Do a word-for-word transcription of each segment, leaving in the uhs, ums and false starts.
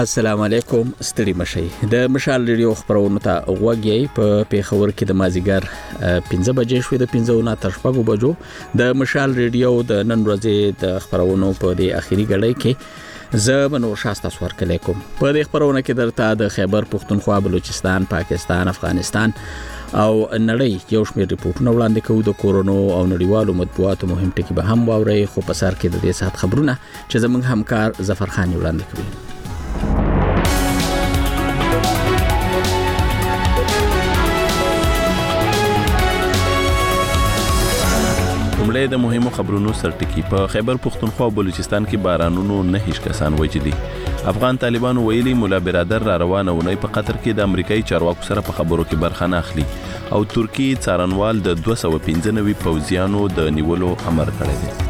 السلام علیکم. ستړي مشي د مشال ریډیو خبرونه ته غوږی په پیښور کې د مازیګر پنځه بجې شوې د پنځه نه تر شپږو بجو د مشال ریډیو د نن ورځې د خبرونو په دې اخیری غړۍ کې زه بنور شاسته سور کلی کوم. په دې خبرونه کې درته د خیبر پختونخوا، بلوچستان، پاکستان، افغانستان او نړۍ یو شمېر ریپورتونه وړاندې کوو. د کورونو او نړیوالو مطبوعاتو مهم ټکي به هم واورئ، خو په سر کې د دې ساعت خبرونه چې زموږ همکار ظفر خان وړاندې کوي. لومړی د مهمو خبرونو سرټکی. په خیبر پختونخوا او بلوچستان کې بارانونو نه هیڅ کسان وجلي. افغان طالبانو ویلي مولا برادر را روانه ونی په قطر کې د امریکایي چارواکو سره په خبرو کې برخه نه اخلي او ترکی څارنوال د دوه سوه پنځه نوي پوځیانو د نیولو امر کړی دی.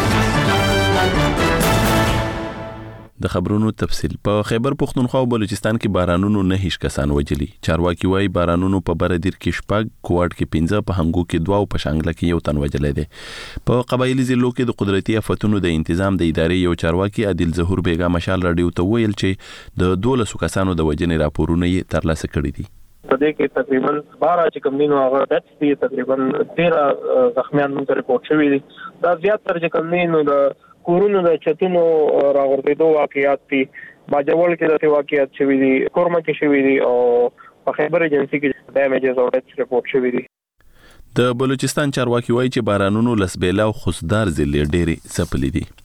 د خبرونو تفصیل. په خیبر پختونخوا او بلوچستان کې بارانونو نه هیڅ کسان وجلي. چارواکي وايي بارانونو په بردیر کې شپږ، کوټ کې پنځه، په هنګو کې دوه او په شانګله کې یو تن وجلې دي. په قبایلی ضلعو کې د قدرتي آفتونو د تنظیم د ادارې یو چارواکي عادل ظهور بیگا مشال راډیو ته ویل چې د دولسو کسانو د وجنې راپورونه یې ترلاسه کړي دي. په دې کې تقریبا بارہ چې کوم دینو هغه دټ دي، تقریبا تیرہ زخمیان موږ رپورټ شوي دي. دا زیات تر چې کوم دینو د کورونو د چتونو راغورځېدو واقعیات دي. باجوړ کې د واقعیات شوي دي، کورما کې شوي دي او په خیبر ایجنسی کې ډیمیجز او ډیتس رپورټ شوي دي. د بلوچستان چارواکي وایي چې بارانونو لسبیلا او خصدار ضلع ډېرې ځپلې دي.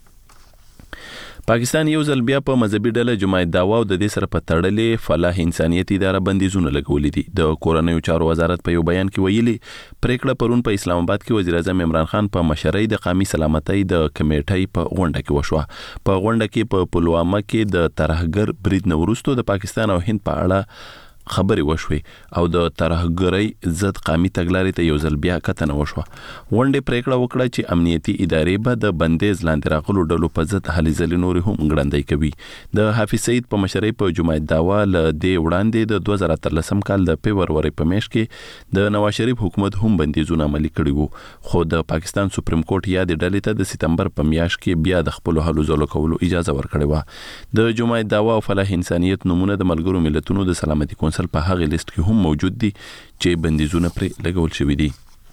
پاکستان یو ځل بیا په مذهبي ډله جماعت دعوا او د دې سره په تړلې فلاح انسانیت اداره بندیزونه لګولې دي. د کورنیو چارو وزارت په یو بیان کې ویلي پریکړه پرون په اسلام آباد کې وزیر اعظم عمران خان په مشرۍ د قومي سلامتۍ د کمیټې په غونډه کې وشوه. په غونډه کې په پلوامه کې د ترهګر برید نورستو د پاکستان او هند په اړه خبري وشوې او د ترهګرۍ ضد قومي تګلارې ته یو ځل بیا کتنه وشوه. غونډې پریکړه وکړه چې امنیتي ادارې به د بندیز لاندې راغلو ډلو په ضد هلې ځلې نورې هم ګړندۍ کوي. د حافظ سعید په مشرۍ په جماعت دعوا له دې وړاندې د دوه زره اتلسم کال د فبرورۍ په میاشت کې د نواز شریف حکومت هم بندیزونه عملي کړي وو، خو د پاکستان سپریم کورټ یادې ډلې ته د سپتمبر په میاشت کې بیا د خپلو هلو ځلو کولو اجازه ورکړې وه. د جماعت دعوا او فلاح انسانیت نومونه د ملګرو ملتونو د سلامتي کونسل په هغه لیست کې هم موجود دي چې بندیزونه پرې لګول شوي دي.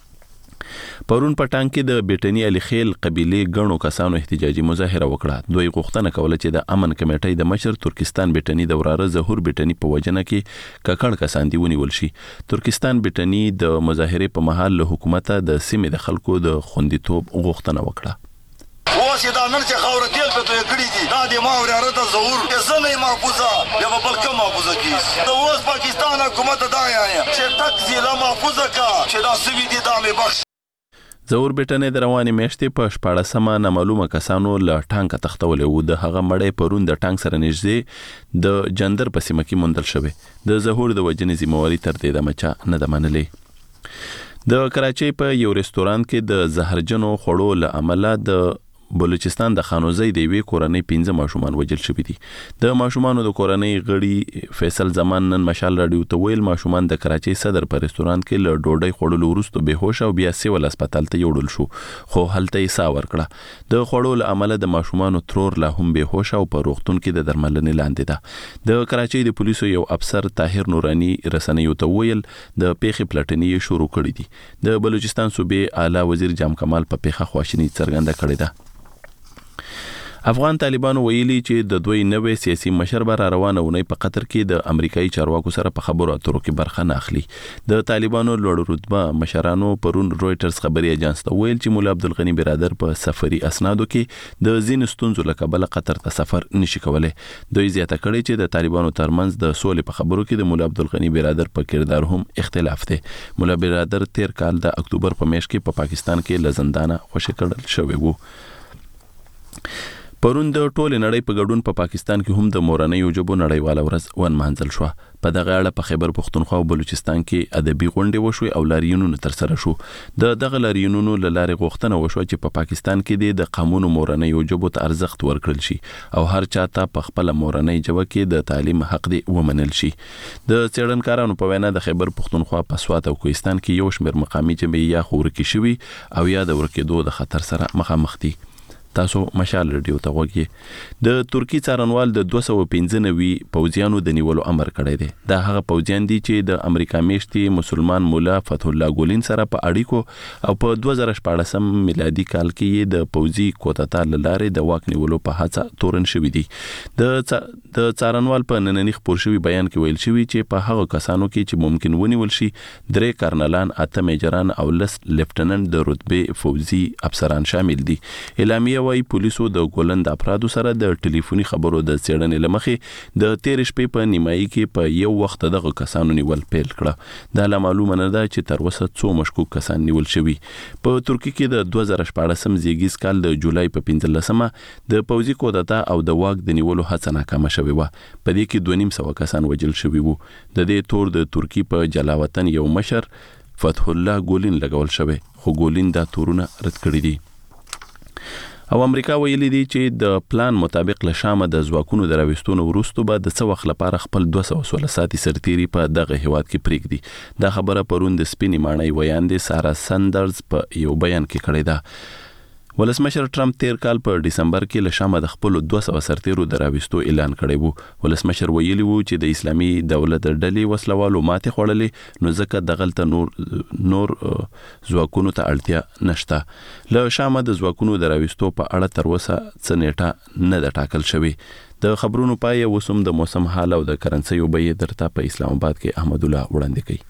پرون په ټانګ کې د بیټنی علي خیل قبيله غنو کسانو احتجاجي مظاهره وکړه. دوی غوښتنه کوله چې د امن کمیټې د مشر ترکستان بیټنی د وراره ظهور بیټنی په وجنه کې ککړ کسان دی ونیول شي. ترکستان بیټنی د مظاهره په مهال له حکومت د سیمې د خلکو د خوندیتوب غوښتنه وکړه. اوس دا نن چې خاور تیل په توې کړی دي، دا د ما وراره ته ظهور زنه محفوظه یا په بل کوم محفوظه کیږي. د اوس پاکستان حکومت دا یا چې تک ضلع محفوظه کا چې دا سوي دي دا مې بخش. ظهور بیټنی د روانې میاشتې په شپاړسمه نامعلومه کسانو له ټانک تختولې وو. د هغه مړی پرون د ټانک سره نږدې د جندر په سیمه کې موندل شوی. د ظهور د وجنې ذمہواري تر دې دمه چا نه ده منلې. د کراچۍ په یو رستورانت کې د زهرجنو خوړو له امله د بلوچستان د خانوزۍ د یوې کورنۍ پنځه ماشومان وژل شوي دي. د ماشومانو د کورنۍ غړي فیصل زمان نن مشال راډیو ته ویل ماشومان د کراچۍ صدر په رستورانت کې له ډوډۍ خوړلو وروسته بېهوش او بیا سیول هسپتال ته یوړل شو، خو هلته یې ساه ورکړه. د خوړو له امله د ماشومانو ترور لا هم بېهوش او په روغتون کې د درملنې لاندې ده. د کراچۍ د پولیسو یو افسر طاهر نورانی رسنیو ته ویل د پیښې پلټنې شروع کړې دي. د بلوچستان صوبې اعلی وزیر جام کمال په پیښه خواشیني څرګنده کړې ده. افغان طالبانو ویلي چې د دوی نوې سیاسي مشر به را روانه ونی په قطر کې د امریکایي چارواکو سره په خبرو اترو کې برخه نه اخلي. د طالبانو لوړ رتبه مشرانو پرون رويټرز خبري اژانس ته ویل چې مولا عبدالغنی برادر په سفري اسنادو کې د ځینو ستونزو له کبله قطر ته سفر نشي کولای. دوی زیاته کړې چې د طالبانو ترمنځ د سولې په خبرو کې د مولا عبدالغنی برادر په کردار هم اختلاف دی. مولا برادر تیر کال د اکتوبر په میاشت کې په پا پاکستان کې له زندانه خوشی کړل شوی وو. پرون د ټولې نړۍ په ګډون په پا پاکستان کې هم د مورنیو ژبو نړیواله ورځ ونمانځل شوه. په دغه اړه په خیبر پختونخوا او بلوچستان کې ادبي غونډې وشوې او لاریونونه ترسره شو. د دغه لاریونونو له لارې غوښتنه وشوه چې په پا پاکستان کې د قومونو مورنیو ژبو ته ارزښت ورکړل شي او هر چا ته په خپله مورنۍ ژبه کې د تعلیم حق دی ومنل شي. د څېړنکارانو په وینا د خیبر پختونخوا په سوات او کوهستان کې یو شمېر مقامي ژبې یا خو ورکې شوي او یا د ورکېدو د خطر سره مخامخ دي. تاسو مشال رادیو ته وګورئ. د ترکی څارنوال د دوه سوه پنځه نوي پوځیانو د نیولو امر کړی دی. دا هغه پوځیان دي چې د امریکا میشتي مسلمان مولا فتح الله ګولین سره په اړیکو او په دوه زره شپاړسم میلادي کال کې د پوځي کوتتا لارې د واک نیولو په هڅه تورن شوی دي. د د څارنوال په نننی خبر شوی بیان کې ویل شوی چې په هغه کسانو کې چې ممکن ونیول شي درې کارنلان، اته میجران او لس لیفټننټ د رتبه فوزي افسران شامل دي. اعلامیه وايي پولیسو د ګولن د افرادو سره د ټلیفوني خبرو د څېړنې لمخې د تیر شپې په نیمایي کې په یو وخت دغه کسانو نیول پیل کړه. دا لا معلومه نه ده چې تر اوسه څو مشکوک کسان نیول شوي. په ترکی کې د دوه زره شپاړسم زیږیز کال د جولای په پنځلسمه د پوځي کودتا او د واک د نیولو هڅه ناکامه شوې وه. په دې کې دوه نیم سوه کسان وژل شوي وو. د دې تور د ترکی په جلاوطن یو مشر فتح الله ګولین لګول شوی، خو ګولین دا تورونه رد کړی دي. او امریکا ویلي دي چې د پلان مطابق له شامه د ځواکونو د راوستونو وروسته به د څه وخت لپاره خپل دوه سوه سوله ساعتي سرتیري په دغه هیواد کې پرېږدي. دا خبره پرون د سپینې ماڼۍ ویاندې سارا سندرز په یو بیان کې کړې ده. ولسمشر ټرمپ تیر کال په ډیسمبر کې له شامه د خپل دوه سوه سرتیرو د راوستو اعلان کړی وو. ولسمشر ویلي وو چې د اسلامي دولت ډلې وسلوالو ماتې خوړلې، نو ځکه دغلته نور نور ځواکونو ته اړتیا نشته. له شامه د ځواکونو د راوستو په اړه تر اوسه څه نیټه نه ده ټاکل شوې. د خبرونو پای اوس هم د موسم حال او د کرنسیو بیې درته په اسلام آباد کې احمد الله وړاندې کوي.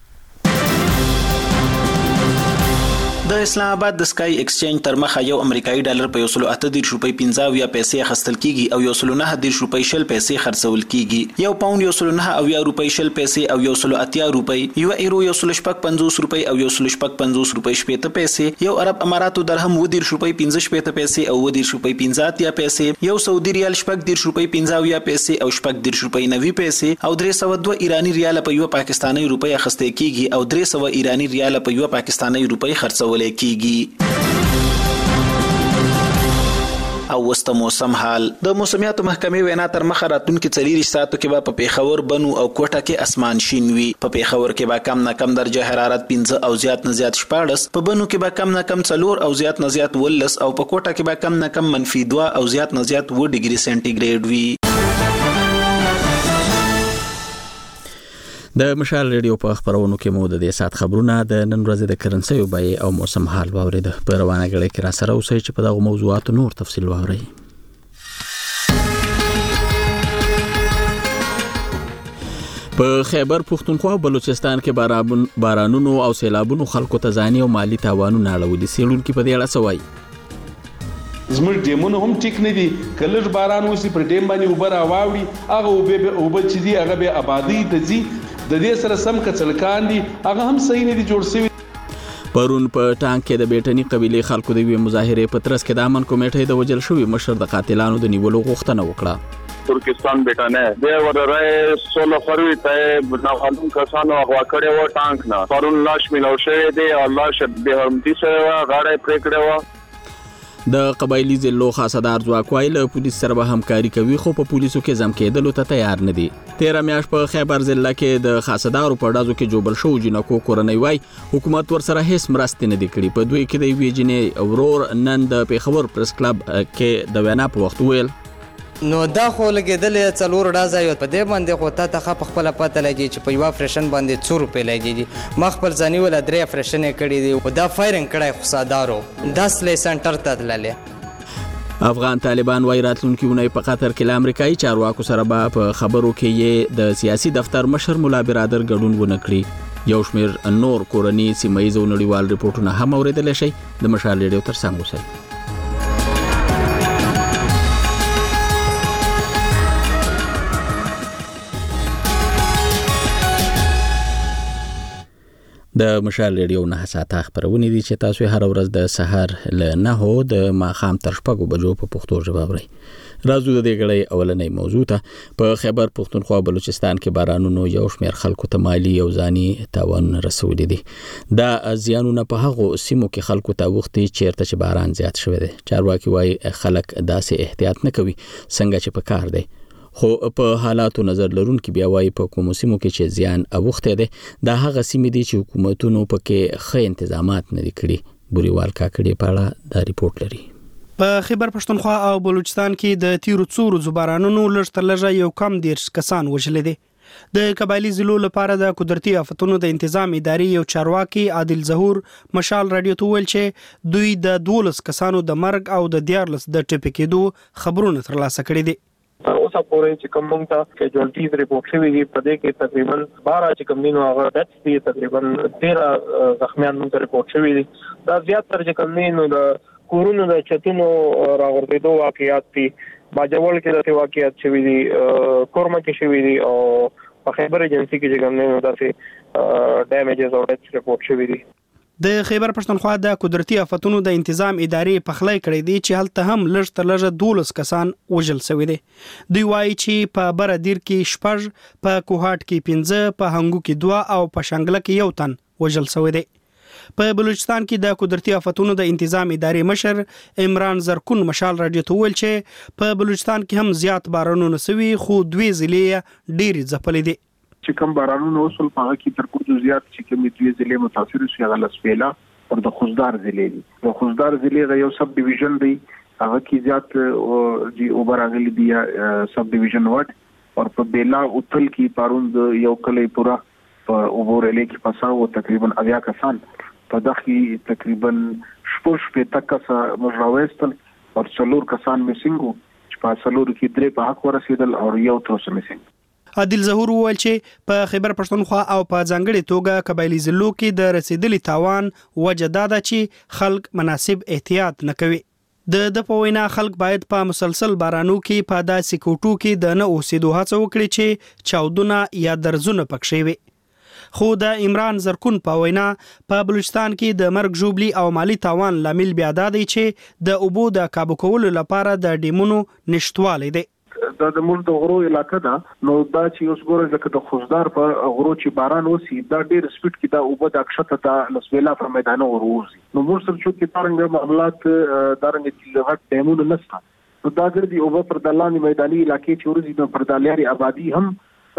د اسلام آباد د سکای ایکسچینج تر مخه یو امریکایي ډالر په یو سل اته دېرش روپۍ پنځه اویا پیسې اخیستل کیږي او یو سل نهه دېرش روپۍ شل پیسې خرڅول کیږي. یو پاوند یو سل نهه اویا روپۍ شل پیسې او یو سل اتیا روپۍ، یو ایرو یو سل شپږ پنځوس روپۍ او یو سل شپږ پنځوس روپۍ شپېته پیسې، یو عرب اماراتو درهم اووه دېرش روپۍ پنځه شپېته پیسې او اووه دېرش روپۍ پنځه اتیا پیسې، یو سعودي ریال شپږ دېرش روپۍ پنځه اویا پیسې او شپږ دېرش روپۍ نوي پیسې او درې سوه دوه ایراني ریال په یو پاکستاني روپۍ اخیستل کیږي او درې سوه ایراني ریال په یو پاکستاني روپۍ خرڅول کیږي. او وسته موسم حال. د موسمیاتو محکمې وینا تر مخه راتلونکي څلور ساعتو کې به په پیښور، بنو او کوټه کې اسمان شین وي. په پیښور کې به کم نه کم درجه حرارت پنځه او زیات نه زیات شپاړس، په بنو کې به کم نه کم څلور او زیات نه زیات ولس او په کوټه کې به کم نه کم منفي دوه او زیات نه زیات اووه ډیګري سنټیګریډ وي. د مشال ریډیو په خبرونو کې مو د دې سات خبرونه د نن ورځې د کرنسیو بیې او موسم حال واورید. په روانه غړي کې را سره اوسئ چې په دغه موضوعاتو نور تفصیل واورئ. په خیبر پښتونخوا او بلوچستان کې بارانونو او سیلابونو خلکو ته ځاني او مالی تاوانونه اړولي. سیلونکو په دې اړه څه وایي؟ زموږ ډیمونه هم ټیک نه دي. کله باران وسی پر ډیم باندې اوبه راواوړي، هغه اوبه اوبه چې دي هغه به آبادی ته ځي. د دې سره سم کڅلکان دي، هغه هم صحیح نه دي جوړ شوي. پرون په ټانک کې د بیټنی قبيله خلکو د وی مظاهره په ترڅ کې د امن کمیټې د وجل شوی مشر د قاتلانو د نیولو غوښتنه وکړه. ترکستان بیٹانه د ورره سولو خروي ته ناخالون کسانو اغوا کړي و ټانک نه پرون لاش ملو شوی دی. الله شد به همتی سره غاړه پرې کړو. د قبایلی ضلعو خاصدار ځواک وایي له پولیس سره به همکاري کوي، خو په پولیسو کې ځم کېدلو ته تیار نه دي. تیره میاشت په خیبر ضلع کې د خاصدارو په ډازو کې جوبل شو جنکو کورنۍ وایي حکومت ورسره هیڅ مرستې نه دي کړې. په دوی کې د یوې جنې ورور نن د پیښور پریس کلب کې د وینا په وخت ویل نو دا خو لګېدلې څلور ډازه یو په دې باندې خو تا ته په خپله پته لګي چې په یوه افریشن باندې څو روپۍ لګېږي. ما خپل ځاني وله درې افریشنې کړي دي او دا فایرنګ کړی خو سادارو دا سلی سنټر ته تللې. افغان طالبان وایي راتلونکي اونۍ په قطر کې له امریکایي چارواکو سره به په خبرو کې یې د سیاسي دفتر مشر ملا برادر ګډون ونه کړي. یو شمېر نور کورني سیمه ییز او نړیوال رپورټونه هم اورېدلی شئ. د مشال ریډیو تر څنګ اوسئ. د مشال ریډیو نه ساعته خبرونه دي چې تاسو هر ورځ د سحر له نهو د ماښام تر شپږو بجو په پښتو ژبه اورئ. راځو د دې غړې اولنۍ موضوع ته. په خیبر پښتونخوا بلوچستان کې بارانونو یو شمېر خلکو ته مالی او ځاني تاوانونه رسولي دي. دا زیانونه په هغو سیمو کې خلکو ته وختي چیرته چې باران زیات شوی دی. چارواکي وایي خلک داسې احتیاط نه کوي څنګه چې په کار دی، خو په حالاتو نظر لرونکي بیا وایي په کومو سیمو کې چې زیان اوښتی دی دا هغه سیمې دي چې حکومتونو پکې ښه انتظامات نه دي کړي. بوریوال کاکړي په اړه دا ریپورټ لري. په خیبر پښتونخوا او بلوچستان کې د تیرو څو ورځو بارانونو لږ تر لږه یو کم دیرش کسان وژلي دي. د قبایلی ضلعو لپاره د قدرتي آفتونو د تنظیم ادارې یو چارواکي عادل ظهور مشال رادیو ته ویل چې دوی د دولس کسانو د مرګ او د دیارلس د ټپي کېدو خبرونه ترلاسه کړي دي. اوسه پورې چې کوم مونږ ته کیجوالټیز ریپورت شوی دی په دې کې تقریبا بارہ چې کوم دینو هغه ډیتس دي تقریبا تیرہ زخمیان مونږ ته ریپورت شوی دي. دا زیات تر چې کوم دینو د کورونو د چتونو راغورځېدو واقعیات دي. باجوړ کې د واقعیات شوی دي، کورما کې شوی دي او په خیبر ایجنسی کې چې کوم دینو داسې ډیمیجز او ډیتس ریپورت شوی دي. د خیبر پښتونخوا د قدرتي آفتونو د تنظیم ادارې پخلی کړی دی چې هلته هم لږ تر لږه دولس کسان وژل شوي دي. دوی وایي چې په بره دیر کې شپږ، په کوهاټ کې پنځه، په هنګو کې دوه او په شانګله کې یو تن وژل شوی دی. په بلوچستان کې د قدرتي آفتونو د تنظیم ادارې مشر عمران زرکون مشال رادیو ته ویل چې په بلوچستان کې هم زیات بارانونه شوي خو دوی ضلع ډېرې ځپلې دي. چې کوم بارانونه وصل په کې تر کوم زیات چې کوم دوی ضلع متاثر شي هغه لسپیلا او د خوزدار ضلع دي. د خوزدار ضلع یو سب ډیویژن دی، هغه کې زیات جی اوبراغلی دی سب ډیویژن وټ او په بیلا اوتل کې پاروند یو کلی پورا په اوبورلې کې پساو تقریبا اویا کسان په دغه تقریبا شپږ په تکسا مجراوستل او څلور کسان میسنګو چې په څلور کې درې په حق ورسېدل او یو تاسو میسنګ. عادل ظهور وویل چې په خیبر پښتونخوا او په ځانګړي توګه قبایلی ضلعو کې د رسیدلي تاوان وجه دا ده چې خلک مناسب احتیاط نه کوي. د د په وینا خلک باید په مسلسل بارانو کې په داسې کوټو کې د نه اوسېدو هڅه وکړي چې چاودونه یا درزونه پکښې وي. خو د عمران زرکون په وینا په بلوچستان کې د مرګ ژوبلي او مالی تاوان لامل بیا دا دی چې د اوبو د کابو کولو لپاره د ډیمونو نشټوالی دی. دا د ملک د غرو علاقه ده، نو دا چې اوس ګورئ لکه د خوزدار په غرو چې باران وسی دا ډیر سپیډ کې دا اوبه د اکشته ته لسویلا پر میدانو وروزي. نو موږ سره چې تارنګ معاملات دارنګ چې لغت ډیمونو نشته، نو دا ګرځي اوبه پر دلاني میداني علاقې چې ورزي نو پر دالياري آبادی هم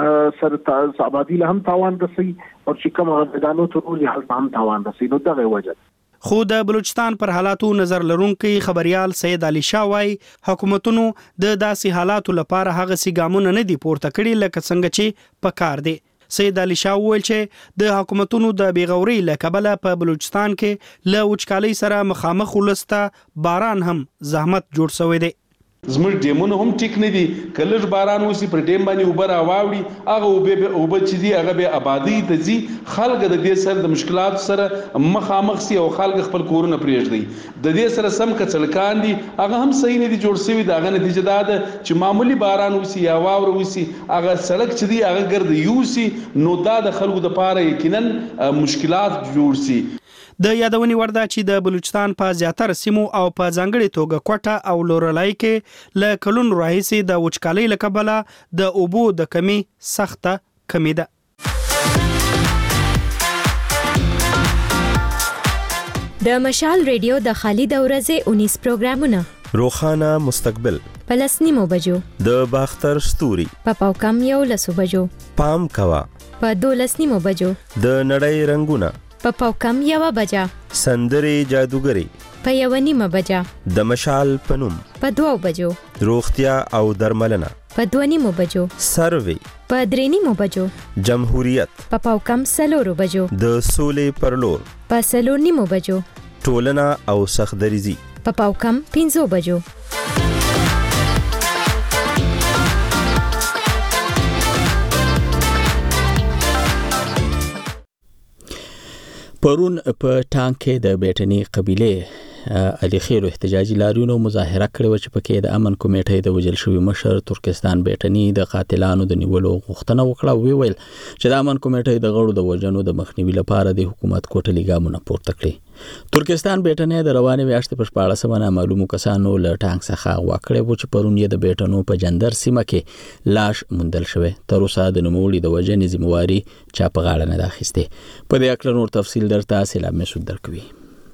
سر آبادی له هم تاوان رسي او چې کوم میدانو ته ورزي هم تاوان رسي. نو دا وجه خو د بلوچستان پر حالاتو نظر لرونکي خبريال سید علي شاه وايي حکومتونو د داسې حالاتو لپاره هغه سي ګامونه نه دي پورته کړي لکه څنګه چې پکار دي. سید علي شاه ویل چې د حکومتونو د بیغوري لکبله په بلوچستان کې له وچکالۍ سره مخامخ ولسته باران هم زحمت جوړ شوی دی. زموږ ډیمونه هم ټیک نه دي، کله باران وسی پر ډیم باندې اوبه راواوړي هغه اوبه به اوبه چې دي هغه به آبادی ته ځي، خلک د دې سره د مشکلات سره مخامخ سي او خلک خپل کورونه پرېږدي. د دې سره سم کڅلکان دي هغه هم صحیح نه دي جوړ شوی. دغه نتیجه دا ده چې معمولی باران وسی یا واور وسی هغه سړک چې دي هغه ګرد یوسی، نو دا د خلکو د پاره یقینا مشکلات جوړ سي. د یادونې وړ ده چې د بلوچستان په زیاتره سیمو او په ځانګړي توګه کوټه او لورلای کې له کلونو راهیسې د وچکالۍ له کبله د اوبو د کمی سخته کمی ده. د مشال ریډیو د خالد اورزه انیس پروګرامونه روخانه مستقبل پلسنیمو بجو د باختر ستوري په پاوکم یو لسو بجو پام کوا په دولسنیمو بجو د نړۍ رنگونه په پاوکم یو بجا سندري جادوګری په یو نیمه بجا د مشال پنوم په دوو بجو روغتیا او درملنه په دوه نیمو بجو سروي په درې نیمو بجو جمهوریت په پاوکم سلورو بجو د سولې پرلور په سلور نیمو بجو ټولنه او سخدریزي په پاوکم پنځو بجو. پرون په ټانک کې د بیټنی قبيله علي خيرو احتجاجي لاریونو مظاهره کړې و چې پکې د امن کمیټې د وجل شوی مشر ترکستان بیټنی د قاتلانو د نیولو غوښتنه وکړه. وی ویل چې د امن کمیټې د غړو د وجنو د مخنیوي لپاره د حکومت کوټلي ګامونه پورته کړي. ترکستان بیټنی د روانې میاشتې په شپاړسمه نامعلومو کسانو له ټانک څخه اغوا کړی و چې پرون یې د بیټنو په جندر سیمه کې لاش موندل شوی. تر اوسه د نوموړي د وژنې ذمہواري چا په غاړه نه ده اخیستې. په دې اړه نور تفصیل درته سلام مسعود درکوي.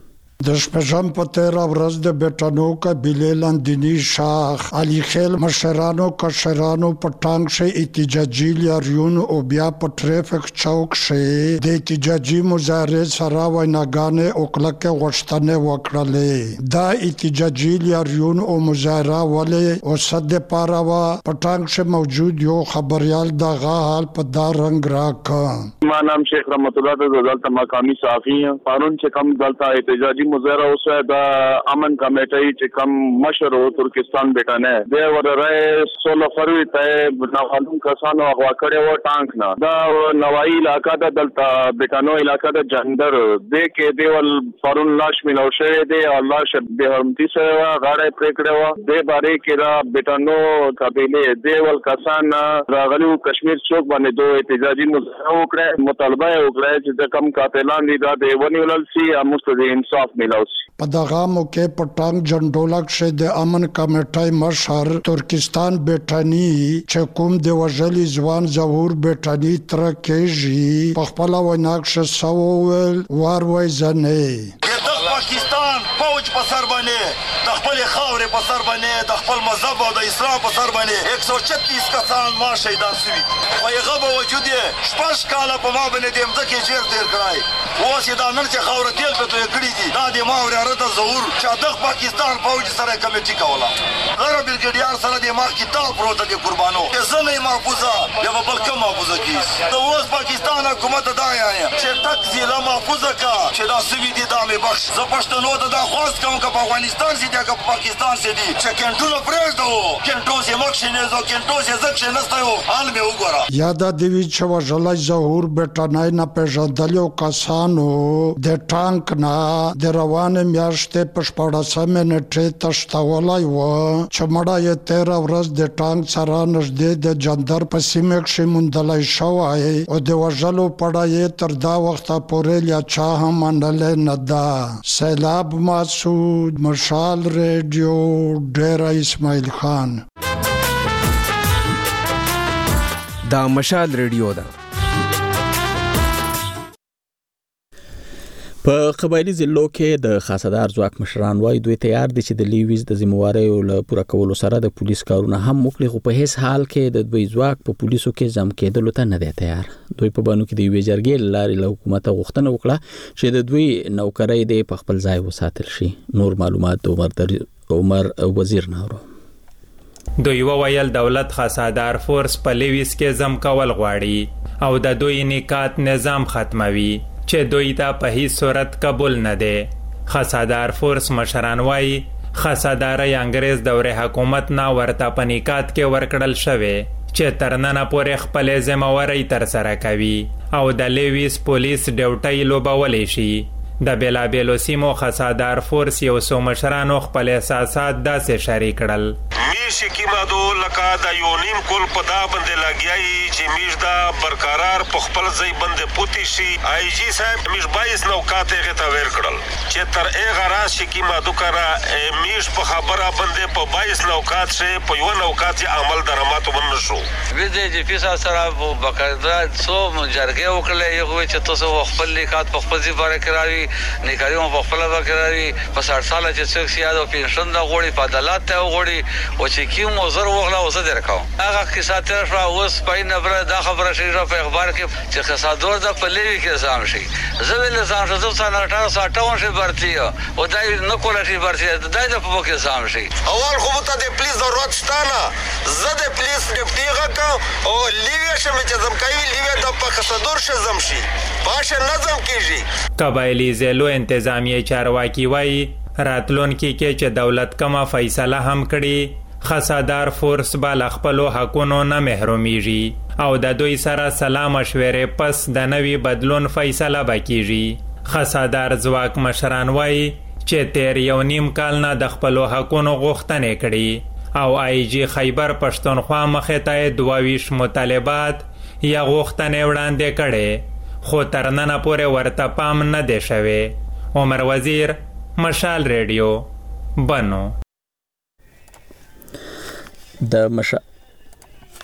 د شپږم په تیره ورځ د بیټانو قبیلې لاندینی شاخ علي خیل مشرانو کشرانو په ټانک شي احتجاجي لاریون او بیا په ټریفیک چوک شي د احتجاجي مظاهره سره ویناګانې او کلکه غوښتنې وکړلې دا احتجاجي لاریون او مظاهره ولې او صد پاروا په ټانک شي موجود یو خبريال دغه حال په دا رنگ راکا ما نام شیخ رحمت الله د دلته مقامی صحافي قانون چې کم دلته احتجاجي مظاهره اوسه د امن کمیټې چې کم مشر او ترکستان بیٹانه د ورای سولہ فروری ته ناخالون کسانو اغوا کړي و ټانک نه دا نوای علاقہ د دلته بیٹانو علاقہ د جندر د کې دیول فارون لاش ملو شوی دی الله شب به حرمتي سره غاړه پرې کړو د باره کې را بیٹانو قبيله دیول کسان راغلو کشمیر چوک باندې دوه احتجاجي مظاهره وکړه مطالبه وکړه چې د کم قاتلان دي دا د ونیول سي مستدی انصاف ملاوي په دغه موقع په ټانک جنډولک شه د امن کمیټې مشر ترکستان بیٹانی چې کوم د وژلي ځوان ظهور بیٹانی تر کېږي په خپل وناکش سوول وار وای زنه پاکستان فوج په سر باندې د خپل خاورې په سر باندې د خپل مذهب او د اسلام په سر باندې یک سو چتیس کسان ما شهیدان شوي او هغه به وجود یې شپږ کاله په ما باندې د مځکې چیر تیر کړی اوس یې دا نن چې خاوره تیل په توی کړي دي دا د ما وراره ته ظهور چې د پاکستان فوج سره کمیټي کوله غره بلګډیار سره د ما کتاب پروت دی قربانو زه نه محفوظه یا بل کوم محفوظه کیس د اوس پاکستان حکومت دا یا چې تک ضلع محفوظه کا چې دا سوي دي دا مې بخش زه پښتنو ته دا خواست کوم که په افغانستان سي دي که په پاکستان سي دي چې کنټرول پرېږدو کنټرول سي مخ نه زو کنټرول سي زکه نه ستایو حال مې وګوره یادا دیوی چې وژلای ظهور بیٹانای نه پېژندلو کسانو د ټانک نه د روانه میاشتې په شپږم منټه تشتولای و چې مړه یې تیر ورځ د ټانک سره نږدې د جندر په سیمه کې مندلای شوی او د وژلو پړای تر دا وخت پورې لا چا هم منل نه دا سیلاب مسعود مشال ریډیو ډیره اسماعیل خان دا مشال ریډیو ده په قبایلی ضلعو کې د خاصدار ځواک مشران وایي دوی تیار دي چې د لیویز د ذمہواریو له پوره کولو سره د پولیس کارونه هم وکړي خو په هیڅ حال کې د دوی ځواک په پولیسو کې جمع کېدلو ته نه دی تیار دوی په بانو کې د یوې جرګې له لارې له حکومته غوښتنه وکړه چې د دوی نوکرۍ دې په خپل ځای وساتل شي نور معلومات د عمر در عمر وزیر ناورو دوی وویل دولت خاصدار فورس په لیویز کې جمع کول غواړي او د دوی نکات نظام ختموي چې دوی ته په هیڅ صورت قبول نه دی خاصدار فورس مشران وایي خاصدار انګریز دورې حکومت نه ورته په نکات کې ورکړل شوی چې تر ننه پورې خپل ذمہواری تر سره کوي او د لیویز پولیس ډیوټي لوبولی شي د بیلابیلو سیمو خاصدار فورس یو څو مشرانو خپل احساسات داسې شریک کړل میش کی مادو لکا دا یو نیم کول په دا باندې لګیای چې میش دا برقرار په خپل ځای باندې پوتی شي آی جی صاحب میش بایس نو کاته غته ور کړل چې تر هغه راش کی مادو کرا میش په خبره باندې په بایس نو کات شي په یو نو کات عمل درامات ون شو وې دې چې فیصله سره بقاعده سو جرګه وکړلې یو چې تاسو خپل لیکات په خپل ځای باندې کراوي نیکاریو په خپل وکړی په ساړه ساله چې څوک سیادو پنشن دا غوړي په عدالت ته غوړي او چې کیو موزر وغلا اوسه درکاو هغه کیسه تر شو اوس پاین بر دا خبره شي په اخبار کې چې خصادور د پلیوي کې ځام شي زویل ځام شو ځو سره اټاو ساټاون شي برتي او دای نو کوله شي برتي دای د په کې ځام شي اول خو ته د پولیس ضرورت شته نه زه د پولیس ډیپټي غا او لیوی شم چې زم کوي لیوی د په خصادور شه زم شي باشه نظم کیږي قبایلی ضلعو انتظامیه چارواکي وایي راتلونکي کې چې دولت کومه فیصله هم کړي خاصدار فورس به خپلو حقونو نه محرومیږي او د دوی سره سلا مشورې پس د نوي بدلون فیصله به کیږي خاصدار ځواک مشران وایي چې تیر یو نیم کال نه د خپلو حقونو غوښتنې کړي او آی جی خیبر پښتونخوا مخې ته دوه ویشت مطالبات یا غوښتنې وړاندې کړي خو تر ننه پورې ورته پام نه دی شوی عمر وزیر مشال ریډیو بنو د مشا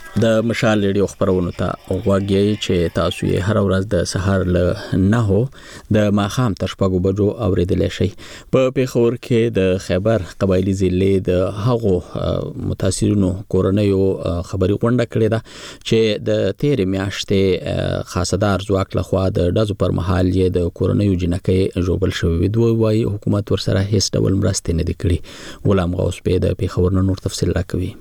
د مشال ریډیو خبرونه ته غواړئ چې تاسو یې هر ورځ د سهار له نهو د ماښام تر شپږو بجو اوریدلی شئ. په پیښور کې د خیبر قبایلی ضلع د هغو متاثرینو کورنیو خبري غونډه کړې ده چې د تېرې میاشتې خاصدار ځواک لخوا د ډزو پر مهال یې د کورنیو جنکۍ ژوبل شوې. دوی وايي حکومت ورسره هیڅ ډول مرستې نه دي کړې. غلام غوث بې د پیښور نور تفصیل راکوي.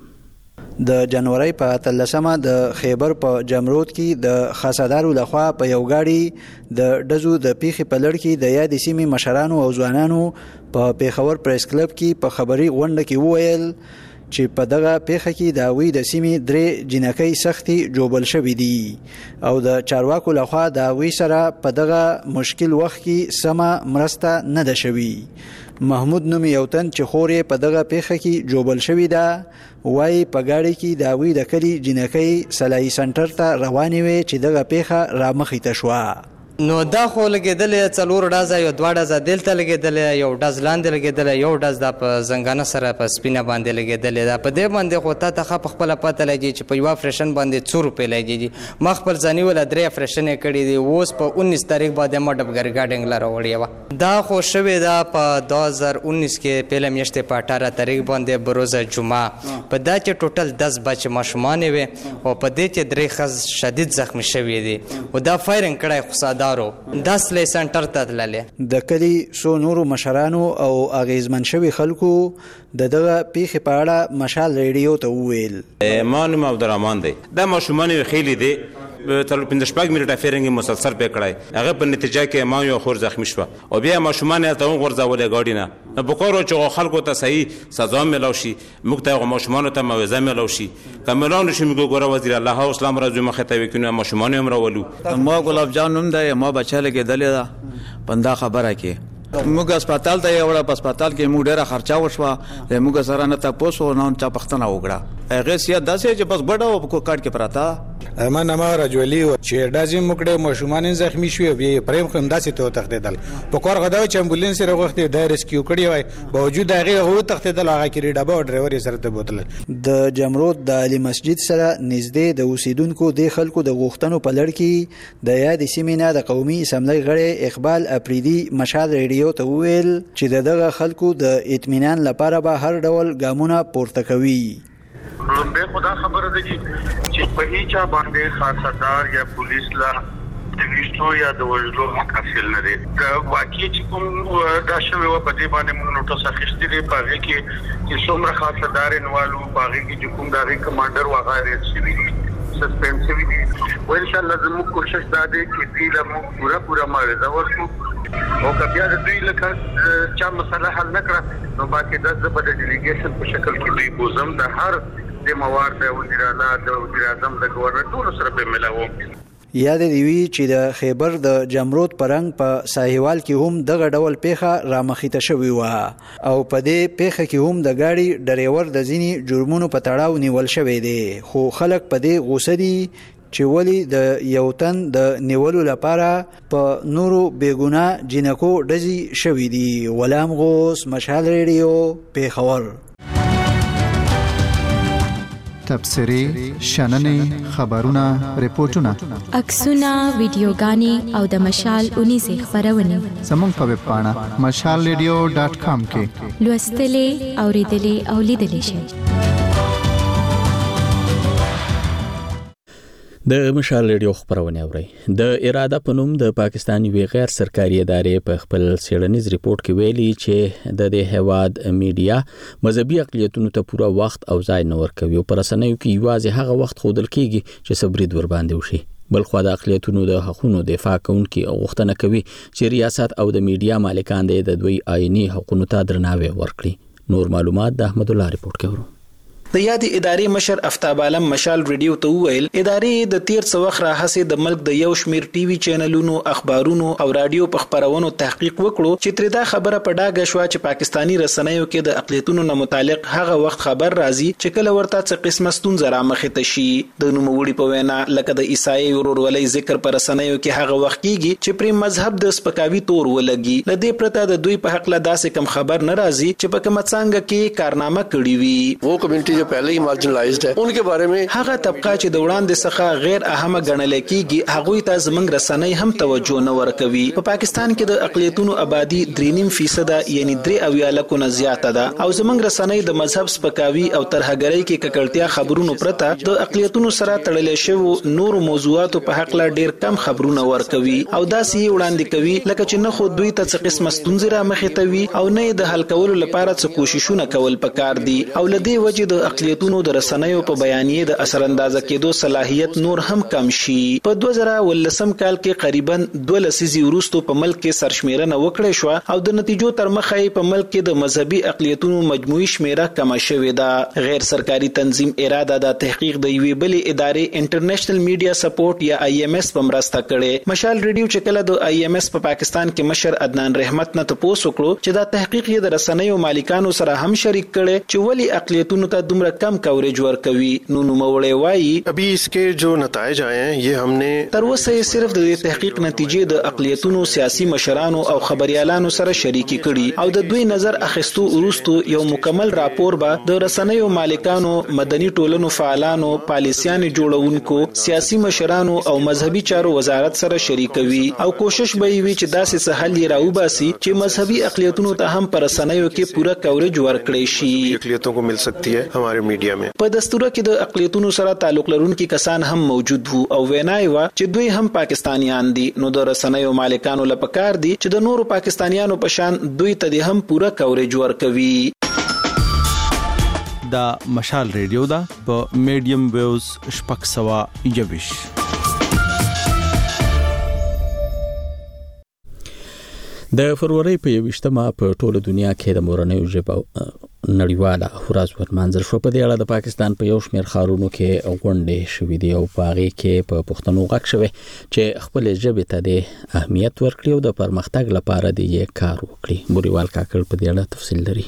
د جنوري په اتلسمه د خیبر په جمرود کې د خاصدارو لخوا په یو گاډي د ډزو د پیښې په لړ کې د یادې سیمې مشرانو او ځوانانو په پیښور پریس کلب کې په خبري غونډه کې وویل چې په دغه پیښه کې د هغوی د سیمې درې جنکۍ سختي جوبل شوي دي او د چارواکو لخوا د هغوی سره په دغه مشکل وخت کې سمه مرسته نه ده شوي. محمود نوم یو تن چې خورې په دغه پیښه کې جوبل شوی ده وایي په ګاډي کې د هغوی د کلي جنکۍ سلایي سنټر ته روانې وې چې دغه پیښه رامخې ته شوه. نو دا خو لګېدلې څلور ډزه یو دوه ډزه دلته لګېدلې یو ډز لاندې لګېدلی یو ډز دا په زنګانه سره په سپینه باندې لګېدلې ده. په دې باندې خو تا ته ښه په خپله پته لګي چې په یوه اپریشن باندې څو روپۍ لګېږي. ما خپل ځاني وله درې اپریشنې کړي دي. اوس په انیس تاریخ باندې ما ډبګر ګاډنګ له راوړې وه. دا خو شوې ده په دوه زر انیس کې پیله میاشتې په اټاره تاریخ باندې بروزه جمعه. په دا چې ټوټل دس بچې ماشومانې وې او په دې کې درې ښځې شدید زخمي شوي دي او دا فایرنګ کړی خو سادارو دا سلی سنټر ته تللې. د کلي څو نورو مشرانو او اغیزمن شوي خلکو د دغه پیښې په اړه مشال ریډیو ته وویل. ما نوم عبدالرحمن دی. دا ماشومان خیلی دی تر پنځه شپږ منټه فیرنګ مسلسل پې کړی. هغه په نتیجه کې ما یو خور زخمی شوه او بیا ماشومان یې هلته وغورځولې ګاډي نه. نو پکار و چې خلکو ته صحیح سزا میلاو شي، موږ ته هغو ماشومانو ته موعظه میلاو شي. که میلاو نه شي موږ ګوره وزیر الله او اسلام راځو مخې ته وکړو ماشومان یې هم راولو. ما ګلاب جان نوم دی. ما بچه لګېدلې ده په همدا خبره کې. موږ هسپتال ته یې وړه. په هسپتال کې موږ ډېره خرچه وشوه. د موږ سره نه تپوس و نه چا پوښتنه وکړه. هغې صحت داسې چې بس ګډه وه په کاټ کې پراته. ما نامه رجولي و چې ډزې موږ کړې ماشومان یې زخمي شوي بیا یې پریم خو همداسې ته وتښتېدل. په کار غدا و چې امبولینس یې راغوښتې دا یې ریسکیو کړی وای باوجود د هغې هغه وتښتېدل. هغه کې ډبه او ډرایور یې سره ته بوتلل. د جمرود د علي مسجد سره نږدې د اوسیدونکو د خلکو د غوښتنو په لړ کې د یادې سیمې نه د قومي اسمبلۍ غړی اقبال اپریدي مشال ریډیو ته وویل چې د دغه خلکو د اطمینان لپاره به هر ډول ګامونه پورته کوي. لومبه خدا خبره ده چې په هیڅ باندې خاصدار یا پولیس لا د ویشتو یا د وژلو حق حاصل نه دی. دا واقعي چې کوم دا شوی و په دې باندې موږ نوټس اخیستی دی. په هغې کې چې څومره خاصدار انوالو په هغې کې چې کوم د هغې کمانډر و هغه ریټ شوي دي سسپینډ شوي دي. و انشاءالله زموږ کوشش دا دی چې دوی له موږ پوره پوره معاوضه ورکړو او که بیا د دوی لکه چا مسله حل نه کړه نو باقاعده زه به د ډیلیګیشن په شکل کې دوی بوزم. د هر د موارد د وزیر اعلی د وزیر اعظم د گورنر ټولو سره به ملاوم. یاد دی وی چې د خیبر د جمرود پرنګ په ساحوال کې هم دغه ډول پیښه رامخېته شوې وه او په دې پیښه کې هم د ګاډي ډریور د ځینې جرمونو په تړاو نیول شوی دی. خو خلک په دې غوسه دي چې ولی د یو تن د نیولو لپاره په نورو بېګناه جنکو ډزې شوي دي. غلام غوث مشال ریډیو پیښور. تبصرې شننې خبرونه ریپورتونه عکسونه ویډیوګانې او د مشال اونیزې خپرونې زموږ په ویب پاڼه مشال ریډیو ډاټ کام کې لوستلې اوریدلې او لیدلې شئ. د مشال ریډیو خبرونه اوري. د اراده په نوم د پاکستان یو غیر سرکاري ادارې په خپل سیړنیز ریپورت کې ویلي چې د دې هواد میډیا مذهبي اقلیتونو ته پوره وخت او ځای نه ورکوي او پر رسنیو کې یوازې هغه وخت ښودل کیږي چې صبرید ور باندې وشي. بلخو د اقلیتونو د حقوقو دفاع کوونکي غوښتنه کوي چې ریاست او د میډیا مالکان د دوی آئینی حقوقو ته درناوی ورکړي. نور معلومات د احمد الله ریپورت کې ورو. د یادې ادارې مشر افتاب عالم مشال ریډیو ته وویل ادارې د تیر څه وخت راهیسې د ملک د یو شمیر ټي وي چینلونو اخبارونو او رادیو په خبرونو تحقیق وکړو چې تر دا خبره په ډاګه شوه چې پاکستانی رسنیو کې د اقلیتونو نه متعلق هغه وخت خبر راځي چې کله ورته څه قسمه ستونزه رامخې ته شي. د نوموړي په وینا لکه د عیسائی ورورولۍ ذکر پر رسنیو کې هغه وخت کیږي چې پر مذهب د سپکاوي تور ولګي. لدې پرته د دوی په حق لا داسې کم خبر نه راځي چې په کومه څنګه کې کارنامه کړی وي. वो कम्युनिटी जो पहले ही मार्जिनलाइज्ड है उनके बारे में هغه طبقه چې د وړاندې څخه غیر اهمه ګڼل کیږي هغه ته زمنګ رسنۍ هم توجه نه ورکوي. په پاکستان کې د اقلیتونو آبادی درې نیم فیصد یعنی درې اویا لکو نه زیاته ده او زمنګ رسنۍ د مذهب سپکاوي او ترهګرۍ کې ککړتیا خبرونو پرته د اقلیتونو سره تړلې شوی نور موضوعاتو په حق لا ډیر کم خبرونه ورکوي او دا سي وړاندې کوي لکه چې نه خو دوی ته څه قسمه ستونزې را مخې ته وي او نه د حل کولو لپاره څه کوششونه کول پکار دي او لدی وجه د اقلیتونو د رسنیو په بیانیه د اثر اندازه کېدو صلاحیت نور هم کم شي. په دوه زره ولسم کال کې قریبا دوه لسیزې وروسته په ملک کې سرشمیرنه وکړې شو او د نتیجو تر مخه په ملک کې د مذهبي اقلیتونو مجموعي شمیره کم شوې ده. غیر سرکاري تنظیم اراده د تحقیق د یوې بلې ادارې انټرنیشنل میډیا سپورټ یا آی ایم ایس په مرسته کړې. مشال ریډیو چې کله د آی ایم ایس په پاکستان کې مشر عدنان رحمت نه تاسو وکړو چې دا تحقیق یې د رسنیو مالکانو سره هم شریک کړي چې ولی اقلیتونو ته دومره کم کوریج ورکوي. نو نو موړې وایي ابھی اس کے جو نتائج آئے ہیں یہ ہم نے تر اوسه صرف د تحقیق نتیجې د اقلیتونو سیاسي مشرانو او خبريالانو سره شریک کړي او د دوی نظر اخیستو وروسته یو مکمل راپور به د رسنیو مالکانو، مدني ټولنو فعالانو، پالیسیانو جوړونکو، سیاسي مشرانو او مذهبي چارو وزارت سره شریکوي او کوشش به وي چې داسې څه حل راوباسي چې مذهبي اقلیتونو ته هم پر رسنیو کې پوره کوریج ورکړي شي. اقلیتوں کو مل سکتی ہے ہمارے میډیا میں. په دستوره کې د اقلیتونو سره تعلق لرونکي کسان هم موجود وو او وینای و چې دوی هم پاکستانیان دي. نو د رسنیو مالکانو لپاره دي چې د نورو پاکستانیانو په شان دوی ته هم پوره کوریج ورکوي. دا مشال ریډیو دا په میډیم ویوز شپږ سوه یوویش. د فروری په یوشتمه په ټوله دنیا کې د مورنۍ ژبه نړیواله ورځ ورمانځل شو. په دې اړه د پاکستان په یو شمېر ښارونو کې غونډې شوې دي او په هغې کې په پښتنو غږ شوی چې خپلې ژبې ته د اهمیت ورکړي او د پرمختګ لپاره د یې کار وکړي. بوریوال کاکړ په دې اړه تفصیل لري.